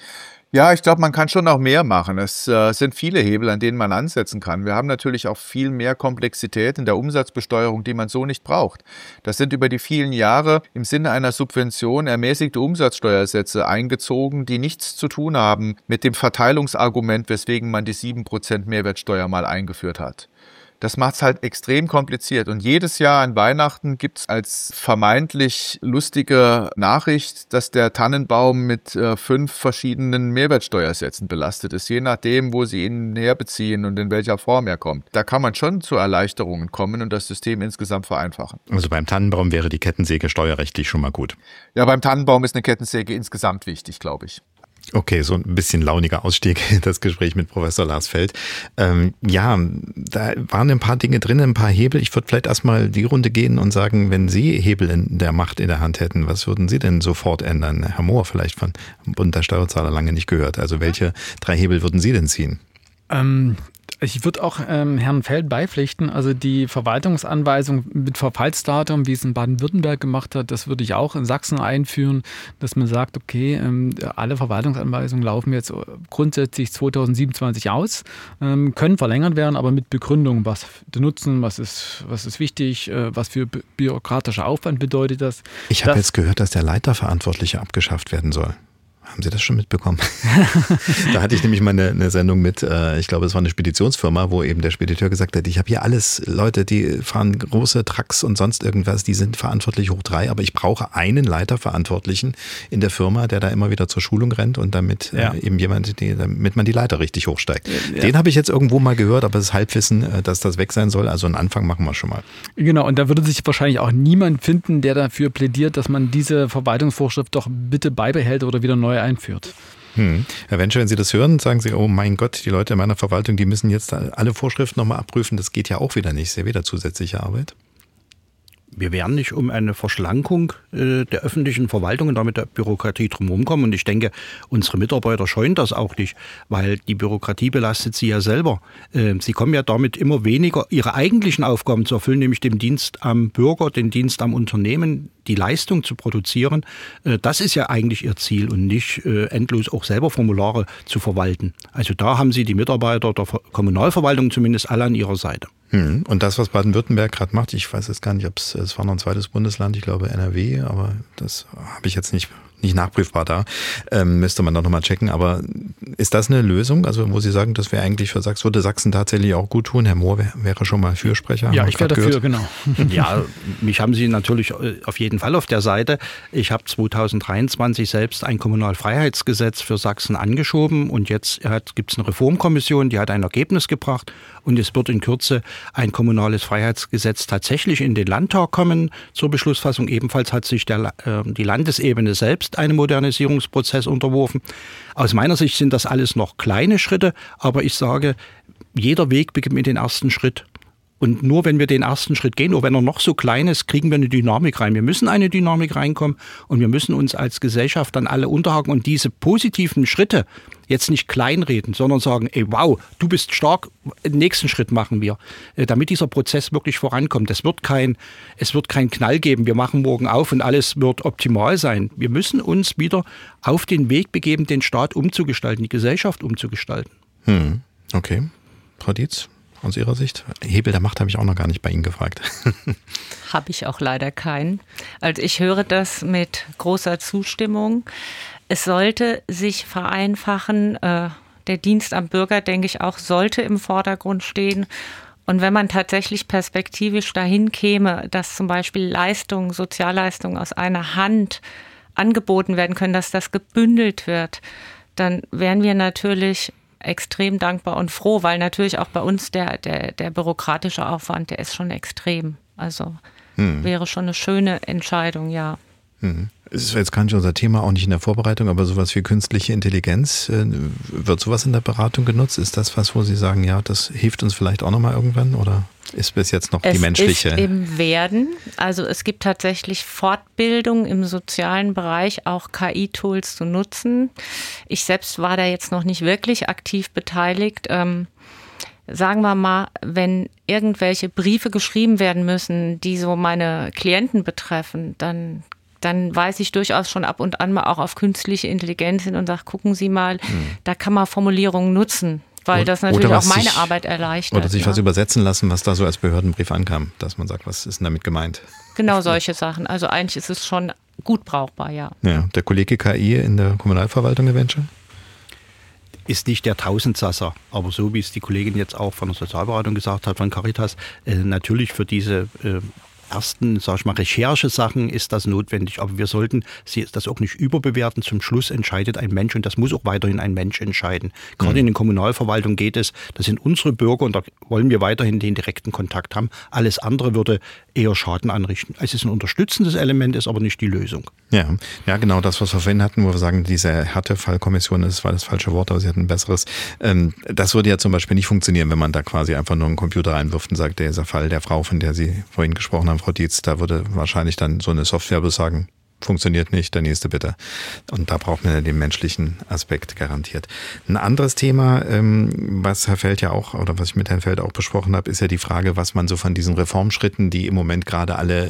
Ja, ich glaube, man kann schon noch mehr machen. Es äh, sind viele Hebel, an denen man ansetzen kann. Wir haben natürlich auch viel mehr Komplexität in der Umsatzbesteuerung, die man so nicht braucht. Das sind über die vielen Jahre im Sinne einer Subvention ermäßigte Umsatzsteuersätze eingezogen, die nichts zu tun haben mit dem Verteilungsargument, weswegen man die sieben Prozent Mehrwertsteuer mal eingeführt hat. Das macht es halt extrem kompliziert. Und jedes Jahr an Weihnachten gibt es als vermeintlich lustige Nachricht, dass der Tannenbaum mit äh, fünf verschiedenen Mehrwertsteuersätzen belastet ist, je nachdem, wo sie ihn herbeziehen und in welcher Form er kommt. Da kann man schon zu Erleichterungen kommen und das System insgesamt vereinfachen.
Also beim Tannenbaum wäre die Kettensäge steuerrechtlich schon mal gut.
Ja, beim Tannenbaum ist eine Kettensäge insgesamt wichtig, glaube ich.
Okay, so ein bisschen launiger Ausstieg, das Gespräch mit Professor Lars Feld. Ähm, ja, da waren ein paar Dinge drin, ein paar Hebel. Ich würde vielleicht erstmal die Runde gehen und sagen, wenn Sie Hebel in der Macht in der Hand hätten, was würden Sie denn sofort ändern? Herr Mohr, vielleicht von Bund der Steuerzahler lange nicht gehört. Also welche drei Hebel würden Sie denn ziehen?
Ähm Ich würde auch ähm, Herrn Feld beipflichten, also die Verwaltungsanweisung mit Verfallsdatum, wie es in Baden-Württemberg gemacht hat, das würde ich auch in Sachsen einführen, dass man sagt, okay, ähm, alle Verwaltungsanweisungen laufen jetzt grundsätzlich zweitausendsiebenundzwanzig aus, ähm, können verlängert werden, aber mit Begründung, was der Nutzen, was ist, was ist wichtig, äh, was für bürokratischer Aufwand bedeutet das.
Ich habe jetzt gehört, dass der Leiterverantwortliche abgeschafft werden soll. Haben Sie das schon mitbekommen? Da hatte ich nämlich mal eine, eine Sendung mit, äh, ich glaube, es war eine Speditionsfirma, wo eben der Spediteur gesagt hat, ich habe hier alles Leute, die fahren große Trucks und sonst irgendwas, die sind verantwortlich hoch drei, aber ich brauche einen Leiterverantwortlichen in der Firma, der da immer wieder zur Schulung rennt und damit ja. äh, eben jemand, die, damit man die Leiter richtig hochsteigt. Ja. Den habe ich jetzt irgendwo mal gehört, aber es ist Halbwissen, äh, dass das weg sein soll. Also einen Anfang machen wir schon mal.
Genau, und da würde sich wahrscheinlich auch niemand finden, der dafür plädiert, dass man diese Verwaltungsvorschrift doch bitte beibehält oder wieder neu einführt.
Hm. Herr Wensche, wenn Sie das hören, sagen Sie, oh mein Gott, die Leute in meiner Verwaltung, die müssen jetzt alle Vorschriften nochmal abprüfen. Das geht ja auch wieder nicht. Ist ja wieder zusätzliche Arbeit.
Wir werden nicht um eine Verschlankung äh, der öffentlichen Verwaltung und damit der Bürokratie drumherum kommen. Und ich denke, unsere Mitarbeiter scheuen das auch nicht, weil die Bürokratie belastet sie ja selber. Äh, sie kommen ja damit immer weniger, ihre eigentlichen Aufgaben zu erfüllen, nämlich den Dienst am Bürger, den Dienst am Unternehmen, die Leistung zu produzieren. Äh, das ist ja eigentlich ihr Ziel und nicht äh, endlos auch selber Formulare zu verwalten. Also da haben Sie die Mitarbeiter der Kommunalverwaltung zumindest alle an ihrer Seite.
Hm. Und das, was Baden-Württemberg gerade macht, ich weiß jetzt gar nicht, ob es, es war noch ein zweites Bundesland, ich glaube N R W, aber das habe ich jetzt nicht, nicht nachprüfbar da, ähm, müsste man doch nochmal checken. Aber ist das eine Lösung, also wo Sie sagen, das wäre eigentlich für Sachsen, würde Sachsen tatsächlich auch gut tun? Herr Mohr wär, wäre schon mal Fürsprecher.
Ja, ich wäre dafür, genau.
Ja, mich haben Sie natürlich auf jeden Fall auf der Seite. Ich habe zweitausenddreiundzwanzig selbst ein Kommunalfreiheitsgesetz für Sachsen angeschoben und jetzt gibt es eine Reformkommission, die hat ein Ergebnis gebracht und es wird in Kürze ein kommunales Freiheitsgesetz tatsächlich in den Landtag kommen zur Beschlussfassung. Ebenfalls hat sich der, äh, die Landesebene selbst einem Modernisierungsprozess unterworfen. Aus meiner Sicht sind das alles noch kleine Schritte, aber ich sage, jeder Weg beginnt mit dem ersten Schritt. Und nur wenn wir den ersten Schritt gehen, auch wenn er noch so klein ist, kriegen wir eine Dynamik rein. Wir müssen eine Dynamik reinkommen und wir müssen uns als Gesellschaft dann alle unterhaken und diese positiven Schritte jetzt nicht kleinreden, sondern sagen, ey, wow, du bist stark, den nächsten Schritt machen wir, damit dieser Prozess wirklich vorankommt. Es wird kein, es wird kein Knall geben, wir machen morgen auf und alles wird optimal sein. Wir müssen uns wieder auf den Weg begeben, den Staat umzugestalten, die Gesellschaft umzugestalten.
Hm. Okay. Frau Dietz? Aus Ihrer Sicht? Hebel der Macht habe ich auch noch gar nicht bei Ihnen gefragt.
Habe ich auch leider keinen. Also ich höre das mit großer Zustimmung. Es sollte sich vereinfachen. Der Dienst am Bürger, denke ich auch, sollte im Vordergrund stehen. Und wenn man tatsächlich perspektivisch dahin käme, dass zum Beispiel Leistungen, Sozialleistungen aus einer Hand angeboten werden können, dass das gebündelt wird, dann wären wir natürlich extrem dankbar und froh, weil natürlich auch bei uns der, der, der bürokratische Aufwand, der ist schon extrem. Also hm. wäre schon eine schöne Entscheidung, ja.
Hm. Es ist jetzt gar nicht unser Thema, auch nicht in der Vorbereitung, aber sowas wie künstliche Intelligenz, äh, wird sowas in der Beratung genutzt? Ist das was, wo Sie sagen, ja, das hilft uns vielleicht auch nochmal irgendwann oder ist bis jetzt noch
es
die menschliche?
Es ist im Werden. Also es gibt tatsächlich Fortbildung im sozialen Bereich, auch K I-Tools zu nutzen. Ich selbst war da jetzt noch nicht wirklich aktiv beteiligt. Ähm, sagen wir mal, wenn irgendwelche Briefe geschrieben werden müssen, die so meine Klienten betreffen, dann dann weise ich durchaus schon ab und an mal auch auf künstliche Intelligenz hin und sage, gucken Sie mal, hm. da kann man Formulierungen nutzen. Weil das natürlich auch meine sich, Arbeit erleichtert.
Oder sich ja. was übersetzen lassen, was da so als Behördenbrief ankam, dass man sagt, was ist denn damit gemeint?
Genau solche Sachen. Also eigentlich ist es schon gut brauchbar, ja.
Ja, der Kollege K I in der Kommunalverwaltung, Herr Wensche?
Ist nicht der Tausendsasser, aber so wie es die Kollegin jetzt auch von der Sozialberatung gesagt hat, von Caritas, äh, natürlich für diese äh, ersten, sag ich mal, Recherchesachen ist das notwendig. Aber wir sollten das auch nicht überbewerten. Zum Schluss entscheidet ein Mensch und das muss auch weiterhin ein Mensch entscheiden. Gerade mhm. in den Kommunalverwaltungen geht es, das sind unsere Bürger und da wollen wir weiterhin den direkten Kontakt haben. Alles andere würde eher Schaden anrichten. Es ist ein unterstützendes Element, ist aber nicht die Lösung.
Ja, ja, genau das, was wir vorhin hatten, wo wir sagen, diese Härtefallkommission, das war das falsche Wort, aber sie hatten ein besseres. Das würde ja zum Beispiel nicht funktionieren, wenn man da quasi einfach nur einen Computer reinwirft und sagt, dieser Fall der Frau, von der Sie vorhin gesprochen haben, Frau Dietz, da würde wahrscheinlich dann so eine Software sagen, funktioniert nicht, der nächste bitte. Und da braucht man ja den menschlichen Aspekt garantiert. Ein anderes Thema, was Herr Feld ja auch, oder was ich mit Herrn Feld auch besprochen habe, ist ja die Frage, was man so von diesen Reformschritten, die im Moment gerade alle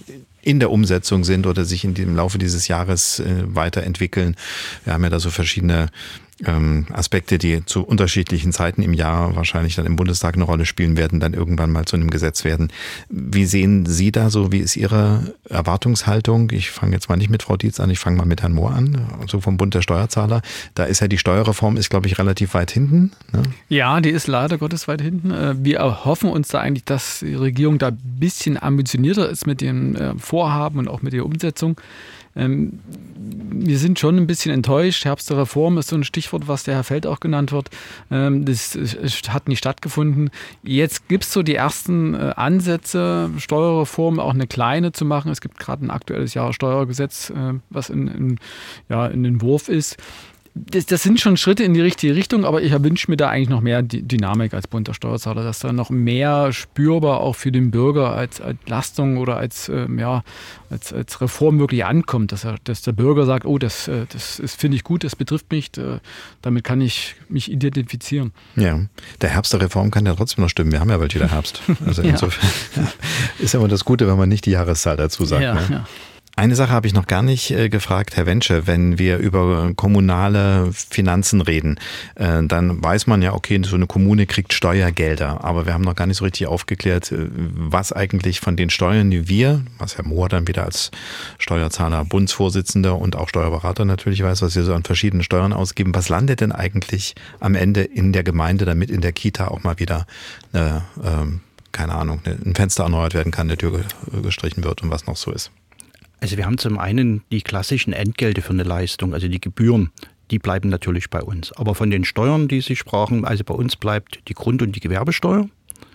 in der Umsetzung sind oder sich in dem Laufe dieses Jahres weiterentwickeln. Wir haben ja da so verschiedene Ähm, Aspekte, die zu unterschiedlichen Zeiten im Jahr wahrscheinlich dann im Bundestag eine Rolle spielen werden, dann irgendwann mal zu einem Gesetz werden. Wie sehen Sie da so, wie ist Ihre Erwartungshaltung? Ich fange jetzt mal nicht mit Frau Dietz an, ich fange mal mit Herrn Mohr an, so vom Bund der Steuerzahler. Da ist ja die Steuerreform, ist glaube ich relativ weit hinten. Ne?
Ja, die ist leider Gottes weit hinten. Wir erhoffen uns da eigentlich, dass die Regierung da ein bisschen ambitionierter ist mit dem Vorhaben und auch mit der Umsetzung. Ähm, wir sind schon ein bisschen enttäuscht. Herbst der Reform ist so ein Stichwort, was der Herr Feld auch genannt wird. Ähm, das hat nicht stattgefunden. Jetzt gibt es so die ersten äh, Ansätze, Steuerreform auch eine kleine zu machen. Es gibt gerade ein aktuelles Jahressteuergesetz, äh, was in, in, ja, in den Wurf ist. Das, das sind schon Schritte in die richtige Richtung, aber ich wünsche mir da eigentlich noch mehr Dynamik als Bund der Steuerzahler, dass da noch mehr spürbar auch für den Bürger als Entlastung oder als, ähm, ja, als, als Reform wirklich ankommt, dass, er, dass der Bürger sagt, oh, das, das finde ich gut, das betrifft mich, äh, damit kann ich mich identifizieren.
Ja, der Herbst der Reform kann ja trotzdem noch stimmen, wir haben ja bald wieder Herbst. Also insofern ja. ist ja immer das Gute, wenn man nicht die Jahreszahl dazu sagt. Ja, ne? ja. Eine Sache habe ich noch gar nicht äh, gefragt, Herr Wensche, wenn wir über kommunale Finanzen reden, äh, dann weiß man ja, okay, so eine Kommune kriegt Steuergelder, aber wir haben noch gar nicht so richtig aufgeklärt, äh, was eigentlich von den Steuern, die wir, was Herr Mohr dann wieder als Steuerzahler, Bundsvorsitzender und auch Steuerberater natürlich weiß, was wir so an verschiedenen Steuern ausgeben, was landet denn eigentlich am Ende in der Gemeinde, damit in der Kita auch mal wieder eine, ähm, keine Ahnung, ein Fenster erneuert werden kann, eine Tür gestrichen wird und was noch so ist?
Also wir haben zum einen die klassischen Entgelte für eine Leistung, also die Gebühren, die bleiben natürlich bei uns. Aber von den Steuern, die Sie sprachen, also bei uns bleibt die Grund- und die Gewerbesteuer.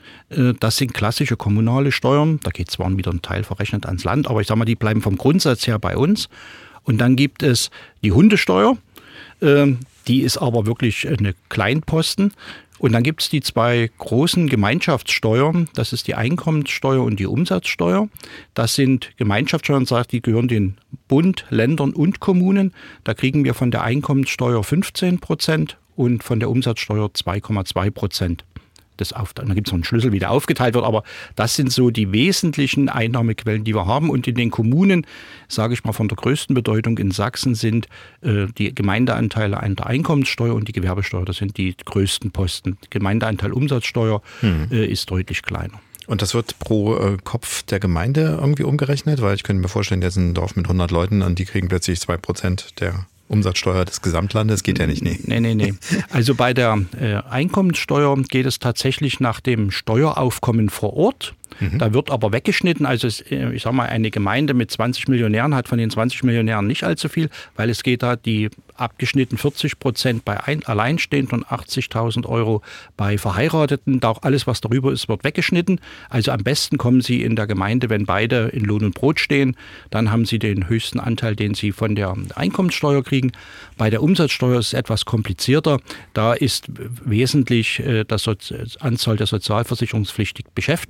Das sind klassische kommunale Steuern, da geht zwar wieder ein Teil verrechnet ans Land, aber ich sage mal, die bleiben vom Grundsatz her bei uns. Und dann gibt es die Hundesteuer, die ist aber wirklich eine Kleinposten. Und dann gibt es die zwei großen Gemeinschaftssteuern, das ist die Einkommenssteuer und die Umsatzsteuer. Das sind Gemeinschaftssteuern, die gehören den Bund, Ländern und Kommunen. Da kriegen wir von der Einkommenssteuer fünfzehn Prozent und von der Umsatzsteuer zwei Komma zwei Prozent. Das auf, dann gibt es noch einen Schlüssel, wie der aufgeteilt wird, aber das sind so die wesentlichen Einnahmequellen, die wir haben. Und in den Kommunen, sage ich mal, von der größten Bedeutung in Sachsen sind äh, die Gemeindeanteile an der Einkommenssteuer und die Gewerbesteuer. Das sind die größten Posten. Gemeindeanteil Umsatzsteuer hm. äh, ist deutlich kleiner.
Und das wird pro äh, Kopf der Gemeinde irgendwie umgerechnet? Weil ich könnte mir vorstellen, jetzt ein Dorf mit hundert Leuten und die kriegen plötzlich zwei Prozent der Umsatzsteuer des Gesamtlandes, geht ja nicht. Nee,
nee, nee. nee. Also bei der äh, Einkommenssteuer geht es tatsächlich nach dem Steueraufkommen vor Ort. Mhm. Da wird aber weggeschnitten. Also es, ich sage mal, eine Gemeinde mit zwanzig Millionären hat von den zwanzig Millionären nicht allzu viel, weil es geht da die abgeschnitten vierzig Prozent bei ein, Alleinstehenden und achtzigtausend Euro bei Verheirateten. Da auch alles, was darüber ist, wird weggeschnitten. Also am besten kommen Sie in der Gemeinde, wenn beide in Lohn und Brot stehen. Dann haben Sie den höchsten Anteil, den Sie von der Einkommenssteuer kriegen. Bei der Umsatzsteuer ist es etwas komplizierter. Da ist wesentlich äh, das Anzahl der sozialversicherungspflichtig Beschäftigten vor Ort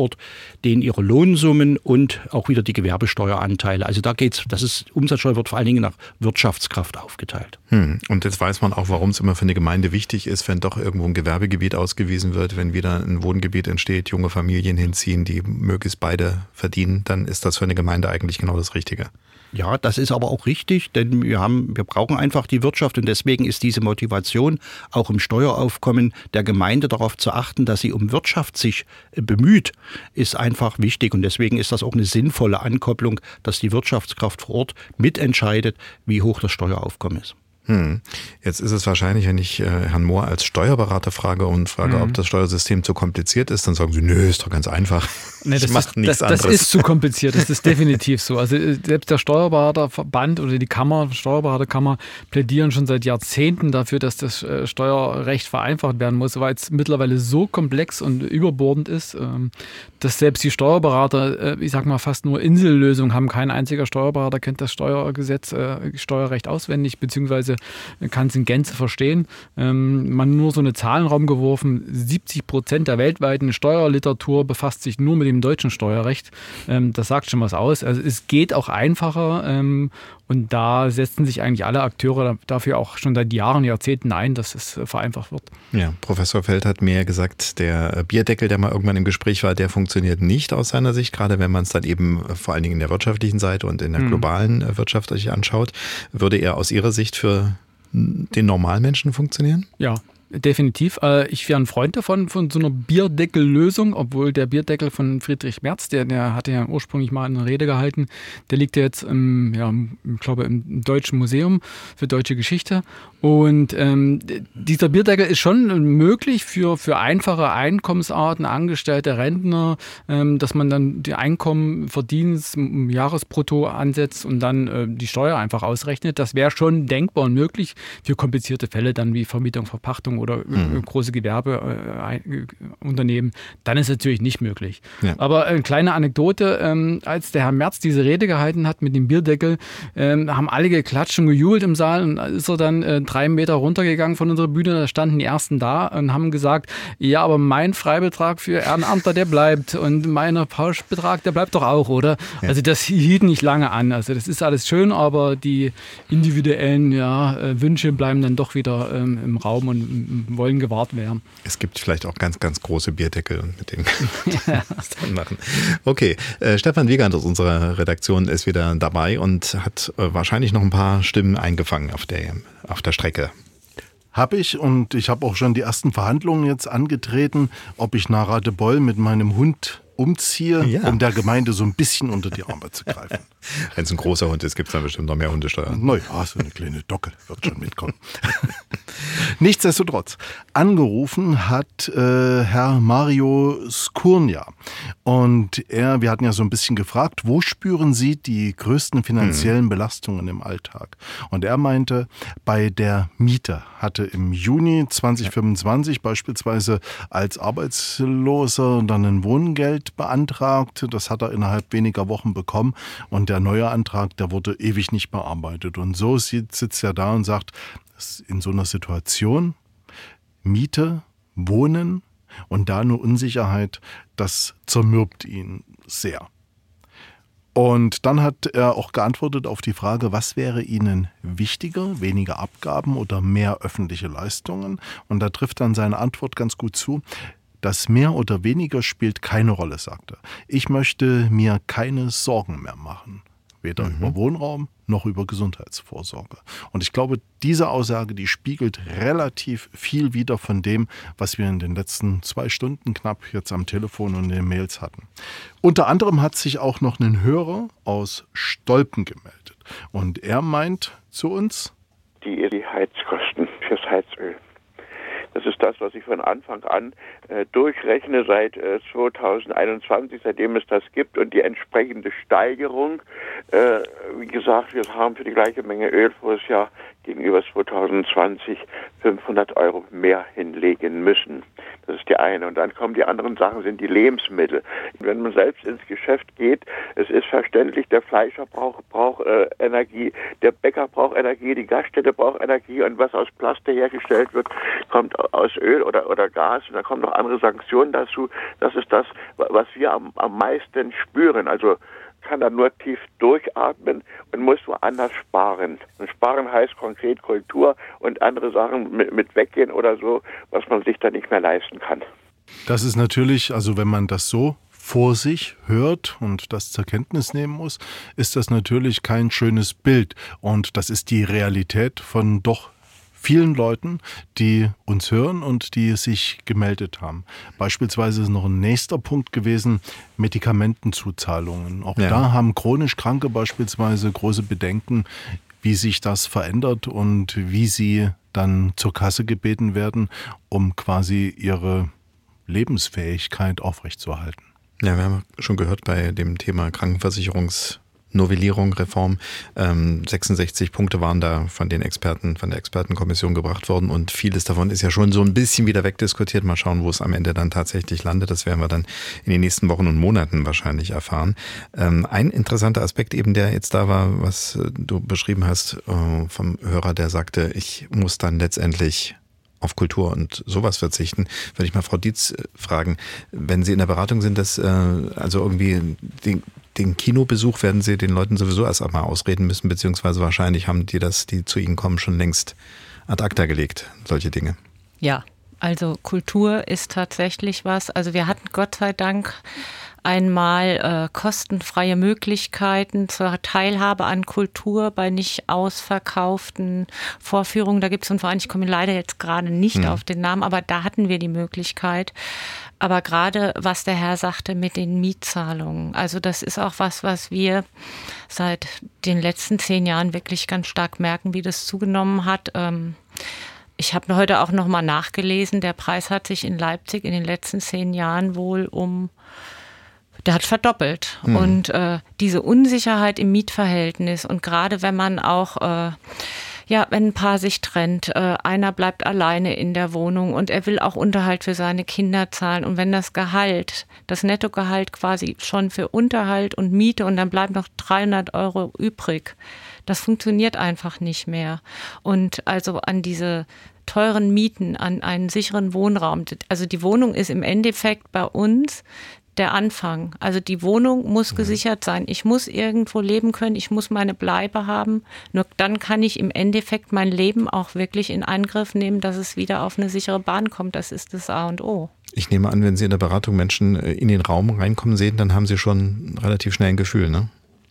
Standort, denen ihre Lohnsummen und auch wieder die Gewerbesteueranteile. Also da geht's, das ist, Umsatzsteuer wird vor allen Dingen nach Wirtschaftskraft aufgeteilt.
Hm. Und jetzt weiß man auch, warum es immer für eine Gemeinde wichtig ist, wenn doch irgendwo ein Gewerbegebiet ausgewiesen wird, wenn wieder ein Wohngebiet entsteht, junge Familien hinziehen, die möglichst beide verdienen, dann ist das für eine Gemeinde eigentlich genau das Richtige.
Ja, das ist aber auch richtig, denn wir haben, wir brauchen einfach die Wirtschaft und deswegen ist diese Motivation auch im Steueraufkommen der Gemeinde darauf zu achten, dass sie um Wirtschaft sich bemüht, ist einfach wichtig und deswegen ist das auch eine sinnvolle Ankopplung, dass die Wirtschaftskraft vor Ort mitentscheidet, wie hoch das Steueraufkommen ist.
Hm. Jetzt ist es wahrscheinlich, wenn ich äh, Herrn Mohr als Steuerberater frage und frage, mhm. ob das Steuersystem zu kompliziert ist, dann sagen Sie, nö, ist doch ganz einfach.
Nee, das,
ich mach
ist,
nichts
das,
anderes.
das ist zu kompliziert, das ist definitiv so. Also selbst der Steuerberaterverband oder die Kammer, Steuerberaterkammer plädieren schon seit Jahrzehnten dafür, dass das äh, Steuerrecht vereinfacht werden muss, weil es mittlerweile so komplex und überbordend ist, ähm, dass selbst die Steuerberater, äh, ich sag mal fast nur Insellösungen haben. Kein einziger Steuerberater kennt das Steuergesetz, äh, Steuerrecht auswendig, beziehungsweise kann es in Gänze verstehen. Ähm, man nur so eine Zahl in den Raum geworfen, siebzig Prozent der weltweiten Steuerliteratur befasst sich nur mit dem deutschen Steuerrecht. Ähm, das sagt schon was aus. Also es geht auch einfacher ähm, und da setzen sich eigentlich alle Akteure dafür auch schon seit Jahren, Jahrzehnten ein, dass es vereinfacht wird.
Ja, Professor Feld hat mir gesagt, der Bierdeckel, der mal irgendwann im Gespräch war, der funktioniert nicht aus seiner Sicht, gerade wenn man es dann eben vor allen Dingen in der wirtschaftlichen Seite und in der globalen mhm. Wirtschaft sich anschaut. Würde er aus Ihrer Sicht für den Normalmenschen funktionieren?
Ja, definitiv. Ich wäre ein Freund davon, von so einer Bierdeckellösung, obwohl der Bierdeckel von Friedrich Merz, der, der hatte ja ursprünglich mal eine Rede gehalten, der liegt ja jetzt im, ja, ich glaube, im Deutschen Museum für deutsche Geschichte. Und ähm, dieser Bierdeckel ist schon möglich für, für einfache Einkommensarten, Angestellte, Rentner, ähm, dass man dann die Einkommen, Verdienst, Jahresbrutto ansetzt und dann äh, die Steuer einfach ausrechnet. Das wäre schon denkbar und möglich für komplizierte Fälle dann wie Vermietung, Verpachtung oder mhm. große Gewerbeunternehmen. Äh, dann ist es natürlich nicht möglich. Ja. Aber eine kleine Anekdote, ähm, als der Herr Merz diese Rede gehalten hat mit dem Bierdeckel, ähm, haben alle geklatscht und gejubelt im Saal und ist er dann äh, drei Meter runtergegangen von unserer Bühne, da standen die Ersten da und haben gesagt, ja, aber mein Freibetrag für Ehrenamtler, der bleibt und mein Pauschbetrag, der bleibt doch auch, oder? Ja. Also das hielt nicht lange an. Also das ist alles schön, aber die individuellen ja, Wünsche bleiben dann doch wieder ähm, im Raum und wollen gewahrt werden.
Es gibt vielleicht auch ganz, ganz große Bierdeckel und mit denen kann man das dann machen. Okay, äh, Stefan Wiegand aus unserer Redaktion ist wieder dabei und hat äh, wahrscheinlich noch ein paar Stimmen eingefangen auf der, auf der Strecke.
Habe ich und ich habe auch schon die ersten Verhandlungen jetzt angetreten, ob ich nach Radebeul mit meinem Hund umziehe, ja. um der Gemeinde so ein bisschen unter die Arme zu greifen.
Wenn es ein großer Hund ist, gibt es dann bestimmt noch mehr Hundesteuer.
Naja, so eine kleine Docke wird schon mitkommen. Nichtsdestotrotz, angerufen hat äh, Herr Mario Skurnja. Und er, wir hatten ja so ein bisschen gefragt, wo spüren Sie die größten finanziellen Belastungen im Alltag? Und er meinte, bei der Miete. Hatte im Juni zwanzig fünfundzwanzig beispielsweise als Arbeitsloser dann ein Wohngeld beantragt. Das hat er innerhalb weniger Wochen bekommen. Und der neue Antrag, der wurde ewig nicht bearbeitet. Und so sitzt er da und sagt, in so einer Situation, Miete, Wohnen und da eine Unsicherheit, das zermürbt ihn sehr. Und dann hat er auch geantwortet auf die Frage, was wäre Ihnen wichtiger, weniger Abgaben oder mehr öffentliche Leistungen? Und da trifft dann seine Antwort ganz gut zu. Das mehr oder weniger spielt keine Rolle, sagt er. Ich möchte mir keine Sorgen mehr machen. Weder mhm. über Wohnraum noch über Gesundheitsvorsorge. Und ich glaube, diese Aussage, die spiegelt relativ viel wider von dem, was wir in den letzten zwei Stunden knapp jetzt am Telefon und in den Mails hatten. Unter anderem hat sich auch noch ein Hörer aus Stolpen gemeldet. Und er meint zu uns,
die, die Heizkosten fürs Heizöl. Das ist das, was ich von Anfang an äh, durchrechne seit äh, zweitausendeinundzwanzig, seitdem es das gibt. Und die entsprechende Steigerung, äh, wie gesagt, wir haben für die gleiche Menge Öl voriges Jahr gegenüber zweitausendzwanzig fünfhundert Euro mehr hinlegen müssen. Das ist die eine. Und dann kommen die anderen Sachen, sind die Lebensmittel. Wenn man selbst ins Geschäft geht, es ist verständlich, der Fleischer braucht, braucht äh, Energie, der Bäcker braucht Energie, die Gaststätte braucht Energie und was aus Plastik hergestellt wird, kommt aus Öl oder, oder Gas und dann kommen noch andere Sanktionen dazu. Das ist das, was wir am, am meisten spüren. Also kann dann nur tief durchatmen und muss woanders sparen. Und sparen heißt konkret Kultur und andere Sachen mit, mit weggehen oder so, was man sich dann nicht mehr leisten kann.
Das ist natürlich, also wenn man das so vor sich hört und das zur Kenntnis nehmen muss, ist das natürlich kein schönes Bild. Und das ist die Realität von doch vielen Leuten, die uns hören und die sich gemeldet haben. Beispielsweise ist noch ein nächster Punkt gewesen, Medikamentenzuzahlungen. Auch ja. da haben chronisch Kranke beispielsweise große Bedenken, wie sich das verändert und wie sie dann zur Kasse gebeten werden, um quasi ihre Lebensfähigkeit aufrechtzuerhalten.
Ja, wir haben schon gehört bei dem Thema Krankenversicherungs Novellierung, Reform. Ähm, sechsundsechzig Punkte waren da von den Experten, von der Expertenkommission gebracht worden und vieles davon ist ja schon so ein bisschen wieder wegdiskutiert. Mal schauen, wo es am Ende dann tatsächlich landet. Das werden wir dann in den nächsten Wochen und Monaten wahrscheinlich erfahren. Ähm, ein interessanter Aspekt eben, der jetzt da war, was du beschrieben hast, äh, vom Hörer, der sagte, ich muss dann letztendlich auf Kultur und sowas verzichten, würde ich mal Frau Dietz fragen, wenn Sie in der Beratung sind, dass äh, also irgendwie den Den Kinobesuch werden Sie den Leuten sowieso erst einmal ausreden müssen, beziehungsweise wahrscheinlich haben die das, die zu Ihnen kommen, schon längst ad acta gelegt, solche Dinge.
Ja, also Kultur ist tatsächlich was. Also wir hatten Gott sei Dank einmal äh, kostenfreie Möglichkeiten zur Teilhabe an Kultur bei nicht ausverkauften Vorführungen. Da gibt es einen Verein, ich komme leider jetzt gerade nicht hm. auf den Namen, aber da hatten wir die Möglichkeit. Aber gerade, was der Herr sagte mit den Mietzahlungen, also das ist auch was, was wir seit den letzten zehn Jahren wirklich ganz stark merken, wie das zugenommen hat. Ähm, ich habe heute auch noch mal nachgelesen, der Preis hat sich in Leipzig in den letzten zehn Jahren wohl um Der hat verdoppelt. Mhm. Und äh, diese Unsicherheit im Mietverhältnis und gerade wenn man auch, äh, ja, wenn ein Paar sich trennt, äh, einer bleibt alleine in der Wohnung und er will auch Unterhalt für seine Kinder zahlen und wenn das Gehalt, das Nettogehalt quasi schon für Unterhalt und Miete und dann bleiben noch dreihundert Euro übrig, das funktioniert einfach nicht mehr. Und also an diese teuren Mieten, an einen sicheren Wohnraum, also die Wohnung ist im Endeffekt bei uns der Anfang. Also die Wohnung muss gesichert sein. Ich muss irgendwo leben können, ich muss meine Bleibe haben. Nur dann kann ich im Endeffekt mein Leben auch wirklich in Angriff nehmen, dass es wieder auf eine sichere Bahn kommt. Das ist das A und O.
Ich nehme an, wenn Sie in der Beratung Menschen in den Raum reinkommen sehen, dann haben Sie schon relativ schnell ein Gefühl, ne?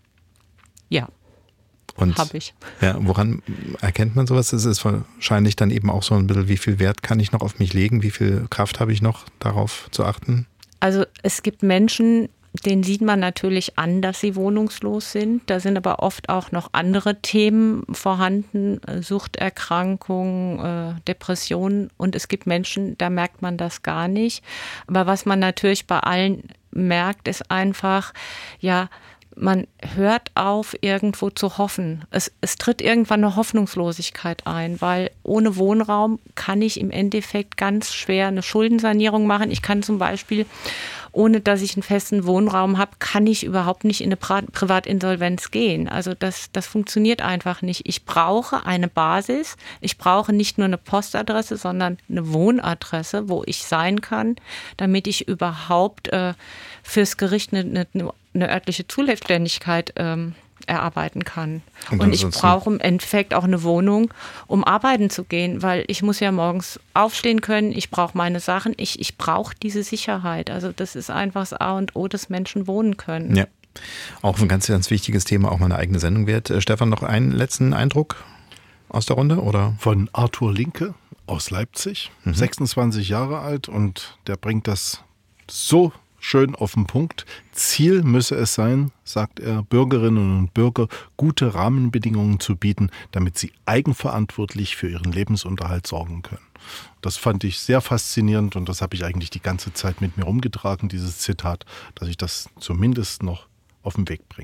Ja. Habe ich.
Ja, woran erkennt man sowas? Es ist wahrscheinlich dann eben auch so ein bisschen, wie viel Wert kann ich noch auf mich legen? Wie viel Kraft habe ich noch, darauf zu achten?
Also es gibt Menschen, denen sieht man natürlich an, dass sie wohnungslos sind. Da sind aber oft auch noch andere Themen vorhanden, Suchterkrankungen, äh, Depressionen. Und es gibt Menschen, da merkt man das gar nicht. Aber was man natürlich bei allen merkt, ist einfach, ja, man hört auf, irgendwo zu hoffen. Es, es tritt irgendwann eine Hoffnungslosigkeit ein, weil ohne Wohnraum kann ich im Endeffekt ganz schwer eine Schuldensanierung machen. Ich kann zum Beispiel, ohne dass ich einen festen Wohnraum habe, kann ich überhaupt nicht in eine Pri- Privatinsolvenz gehen. Also das, das funktioniert einfach nicht. Ich brauche eine Basis. Ich brauche nicht nur eine Postadresse, sondern eine Wohnadresse, wo ich sein kann, damit ich überhaupt äh, fürs Gericht eine, eine eine örtliche Zuständigkeit ähm, erarbeiten kann. Und, und ich brauche im Endeffekt auch eine Wohnung, um arbeiten zu gehen, weil ich muss ja morgens aufstehen können, ich brauche meine Sachen, ich, ich brauche diese Sicherheit. Also das ist einfach das A und O, dass Menschen wohnen können.
Ja, auch ein ganz, ganz wichtiges Thema, auch mal eine eigene Sendung wert. Äh, Stefan, noch einen letzten Eindruck aus der Runde? Oder?
Von Arthur Linke aus Leipzig, mhm. sechsundzwanzig Jahre alt und der bringt das so schön auf den Punkt. Ziel müsse es sein, sagt er, Bürgerinnen und Bürger gute Rahmenbedingungen zu bieten, damit sie eigenverantwortlich für ihren Lebensunterhalt sorgen können. Das fand ich sehr faszinierend und das habe ich eigentlich die ganze Zeit mit mir rumgetragen, dieses Zitat, dass ich das zumindest noch auf den Weg bringen kann.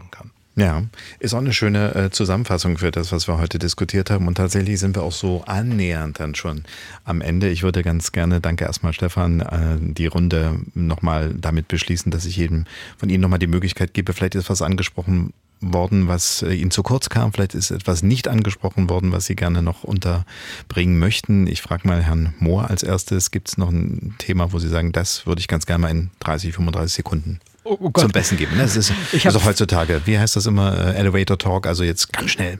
Ja, ist auch eine schöne äh, Zusammenfassung für das, was wir heute diskutiert haben. Und tatsächlich sind wir auch so annähernd dann schon am Ende. Ich würde ganz gerne, danke erstmal Stefan, äh, die Runde nochmal damit beschließen, dass ich jedem von Ihnen nochmal die Möglichkeit gebe. Vielleicht ist was angesprochen worden, was äh, Ihnen zu kurz kam. Vielleicht ist etwas nicht angesprochen worden, was Sie gerne noch unterbringen möchten. Ich frage mal Herrn Mohr als erstes. Gibt es noch ein Thema, wo Sie sagen, das würde ich ganz gerne mal in dreißig, fünfunddreißig Sekunden Oh, oh zum Besten geben. Das ist also heutzutage, wie heißt das immer, äh, Elevator Talk, also jetzt ganz schnell.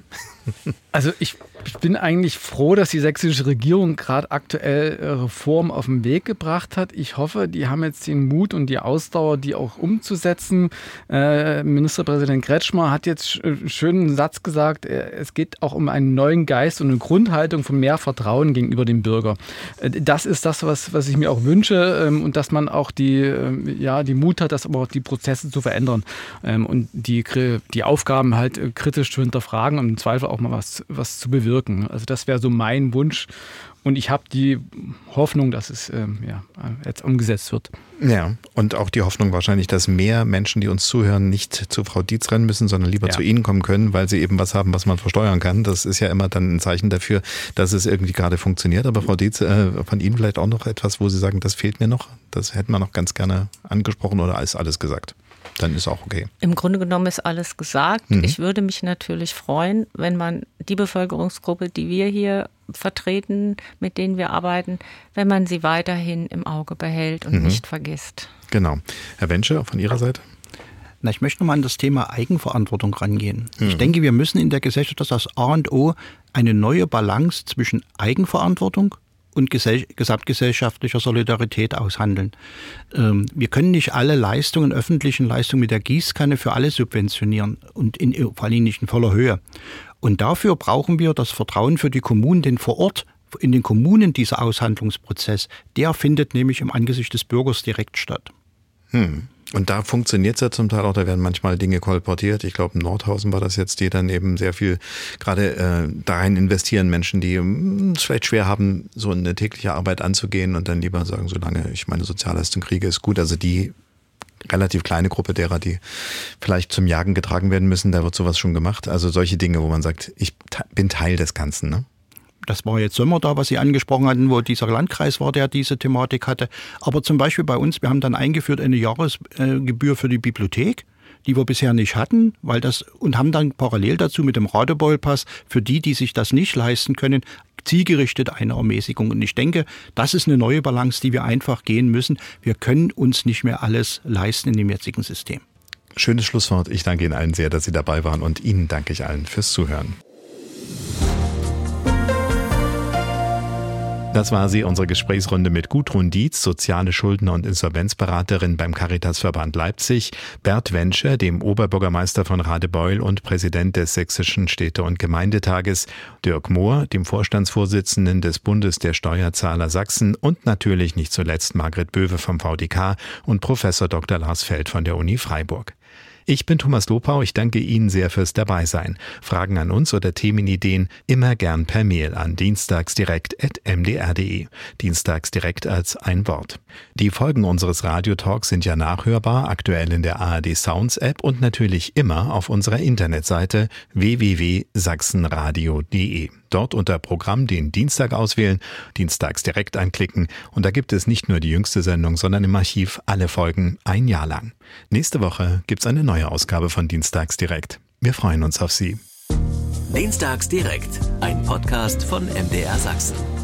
Also ich, ich bin eigentlich froh, dass die sächsische Regierung gerade aktuell Reformen auf den Weg gebracht hat. Ich hoffe, die haben jetzt den Mut und die Ausdauer, die auch umzusetzen. Äh, Ministerpräsident Kretschmer hat jetzt einen schönen Satz gesagt, es geht auch um einen neuen Geist und eine Grundhaltung von mehr Vertrauen gegenüber dem Bürger. Das ist das, was, was ich mir auch wünsche und dass man auch die, ja, die Mut hat, das aber auch die Prozesse zu verändern und die, die Aufgaben halt kritisch zu hinterfragen und im Zweifel auch mal was, was zu bewirken. Also das wäre so mein Wunsch und ich habe die Hoffnung, dass es ähm, ja, jetzt umgesetzt wird.
Ja, und auch die Hoffnung wahrscheinlich, dass mehr Menschen, die uns zuhören, nicht zu Frau Dietz rennen müssen, sondern lieber ja. zu Ihnen kommen können, weil sie eben was haben, was man versteuern kann. Das ist ja immer dann ein Zeichen dafür, dass es irgendwie gerade funktioniert. Aber Frau Dietz, äh, von Ihnen vielleicht auch noch etwas, wo Sie sagen, das fehlt mir noch? Das hätten wir noch ganz gerne angesprochen oder ist alles gesagt? Dann ist auch okay.
Im Grunde genommen ist alles gesagt. Mhm. Ich würde mich natürlich freuen, wenn man die Bevölkerungsgruppe, die wir hier vertreten, mit denen wir arbeiten, wenn man sie weiterhin im Auge behält und mhm. nicht vergisst.
Genau. Herr Wensche, von Ihrer Seite?
Na, ich möchte nochmal an das Thema Eigenverantwortung rangehen. Mhm. Ich denke, wir müssen in der Gesellschaft das A und O eine neue Balance zwischen Eigenverantwortung und gesamtgesellschaftlicher Solidarität aushandeln. Ähm, wir können nicht alle Leistungen, öffentlichen Leistungen mit der Gießkanne für alle subventionieren und in, vor allem nicht in voller Höhe. Und dafür brauchen wir das Vertrauen für die Kommunen, denn vor Ort, in den Kommunen dieser Aushandlungsprozess, der findet nämlich im Angesicht des Bürgers direkt statt.
Hm. Und da funktioniert es ja zum Teil auch, da werden manchmal Dinge kolportiert. Ich glaube, in Nordhausen war das jetzt, die dann eben sehr viel gerade äh, darin investieren, Menschen, die mh, es vielleicht schwer haben, so eine tägliche Arbeit anzugehen und dann lieber sagen, solange ich meine Sozialleistung kriege, ist gut. Also die relativ kleine Gruppe derer, die vielleicht zum Jagen getragen werden müssen, da wird sowas schon gemacht. Also solche Dinge, wo man sagt, ich bin Teil des Ganzen, ne?
Das war jetzt Sommer da, was Sie angesprochen hatten, wo dieser Landkreis war, der diese Thematik hatte. Aber zum Beispiel bei uns, wir haben dann eingeführt eine Jahresgebühr für die Bibliothek, die wir bisher nicht hatten, weil das und haben dann parallel dazu mit dem Radebeul-Pass für die, die sich das nicht leisten können, zielgerichtet eine Ermäßigung. Und ich denke, das ist eine neue Balance, die wir einfach gehen müssen. Wir können uns nicht mehr alles leisten in dem jetzigen System.
Schönes Schlusswort. Ich danke Ihnen allen sehr, dass Sie dabei waren und Ihnen danke ich allen fürs Zuhören. Das war sie, unsere Gesprächsrunde mit Gudrun Dietz, soziale Schuldner- und Insolvenzberaterin beim Caritasverband Leipzig, Bert Wensche, dem Oberbürgermeister von Radebeul und Präsident des Sächsischen Städte- und Gemeindetages, Dirk Mohr, dem Vorstandsvorsitzenden des Bundes der Steuerzahler Sachsen und natürlich nicht zuletzt Margret Böwe vom V D K und Professor Doktor Lars Feld von der Uni Freiburg. Ich bin Thomas Lopau, ich danke Ihnen sehr fürs Dabeisein. Fragen an uns oder Themenideen immer gern per Mail an dienstagsdirekt at m d r punkt d e. Dienstagsdirekt als ein Wort. Die Folgen unseres Radiotalks sind ja nachhörbar, aktuell in der A R D Sounds App und natürlich immer auf unserer Internetseite w w w punkt sachsenradio punkt d e. Dort unter Programm den Dienstag auswählen, Dienstags direkt anklicken und da gibt es nicht nur die jüngste Sendung, sondern im Archiv alle Folgen ein Jahr lang. Nächste Woche gibt's eine neue Ausgabe von Dienstags direkt. Wir freuen uns auf Sie.
Dienstags direkt, ein Podcast von M D R Sachsen.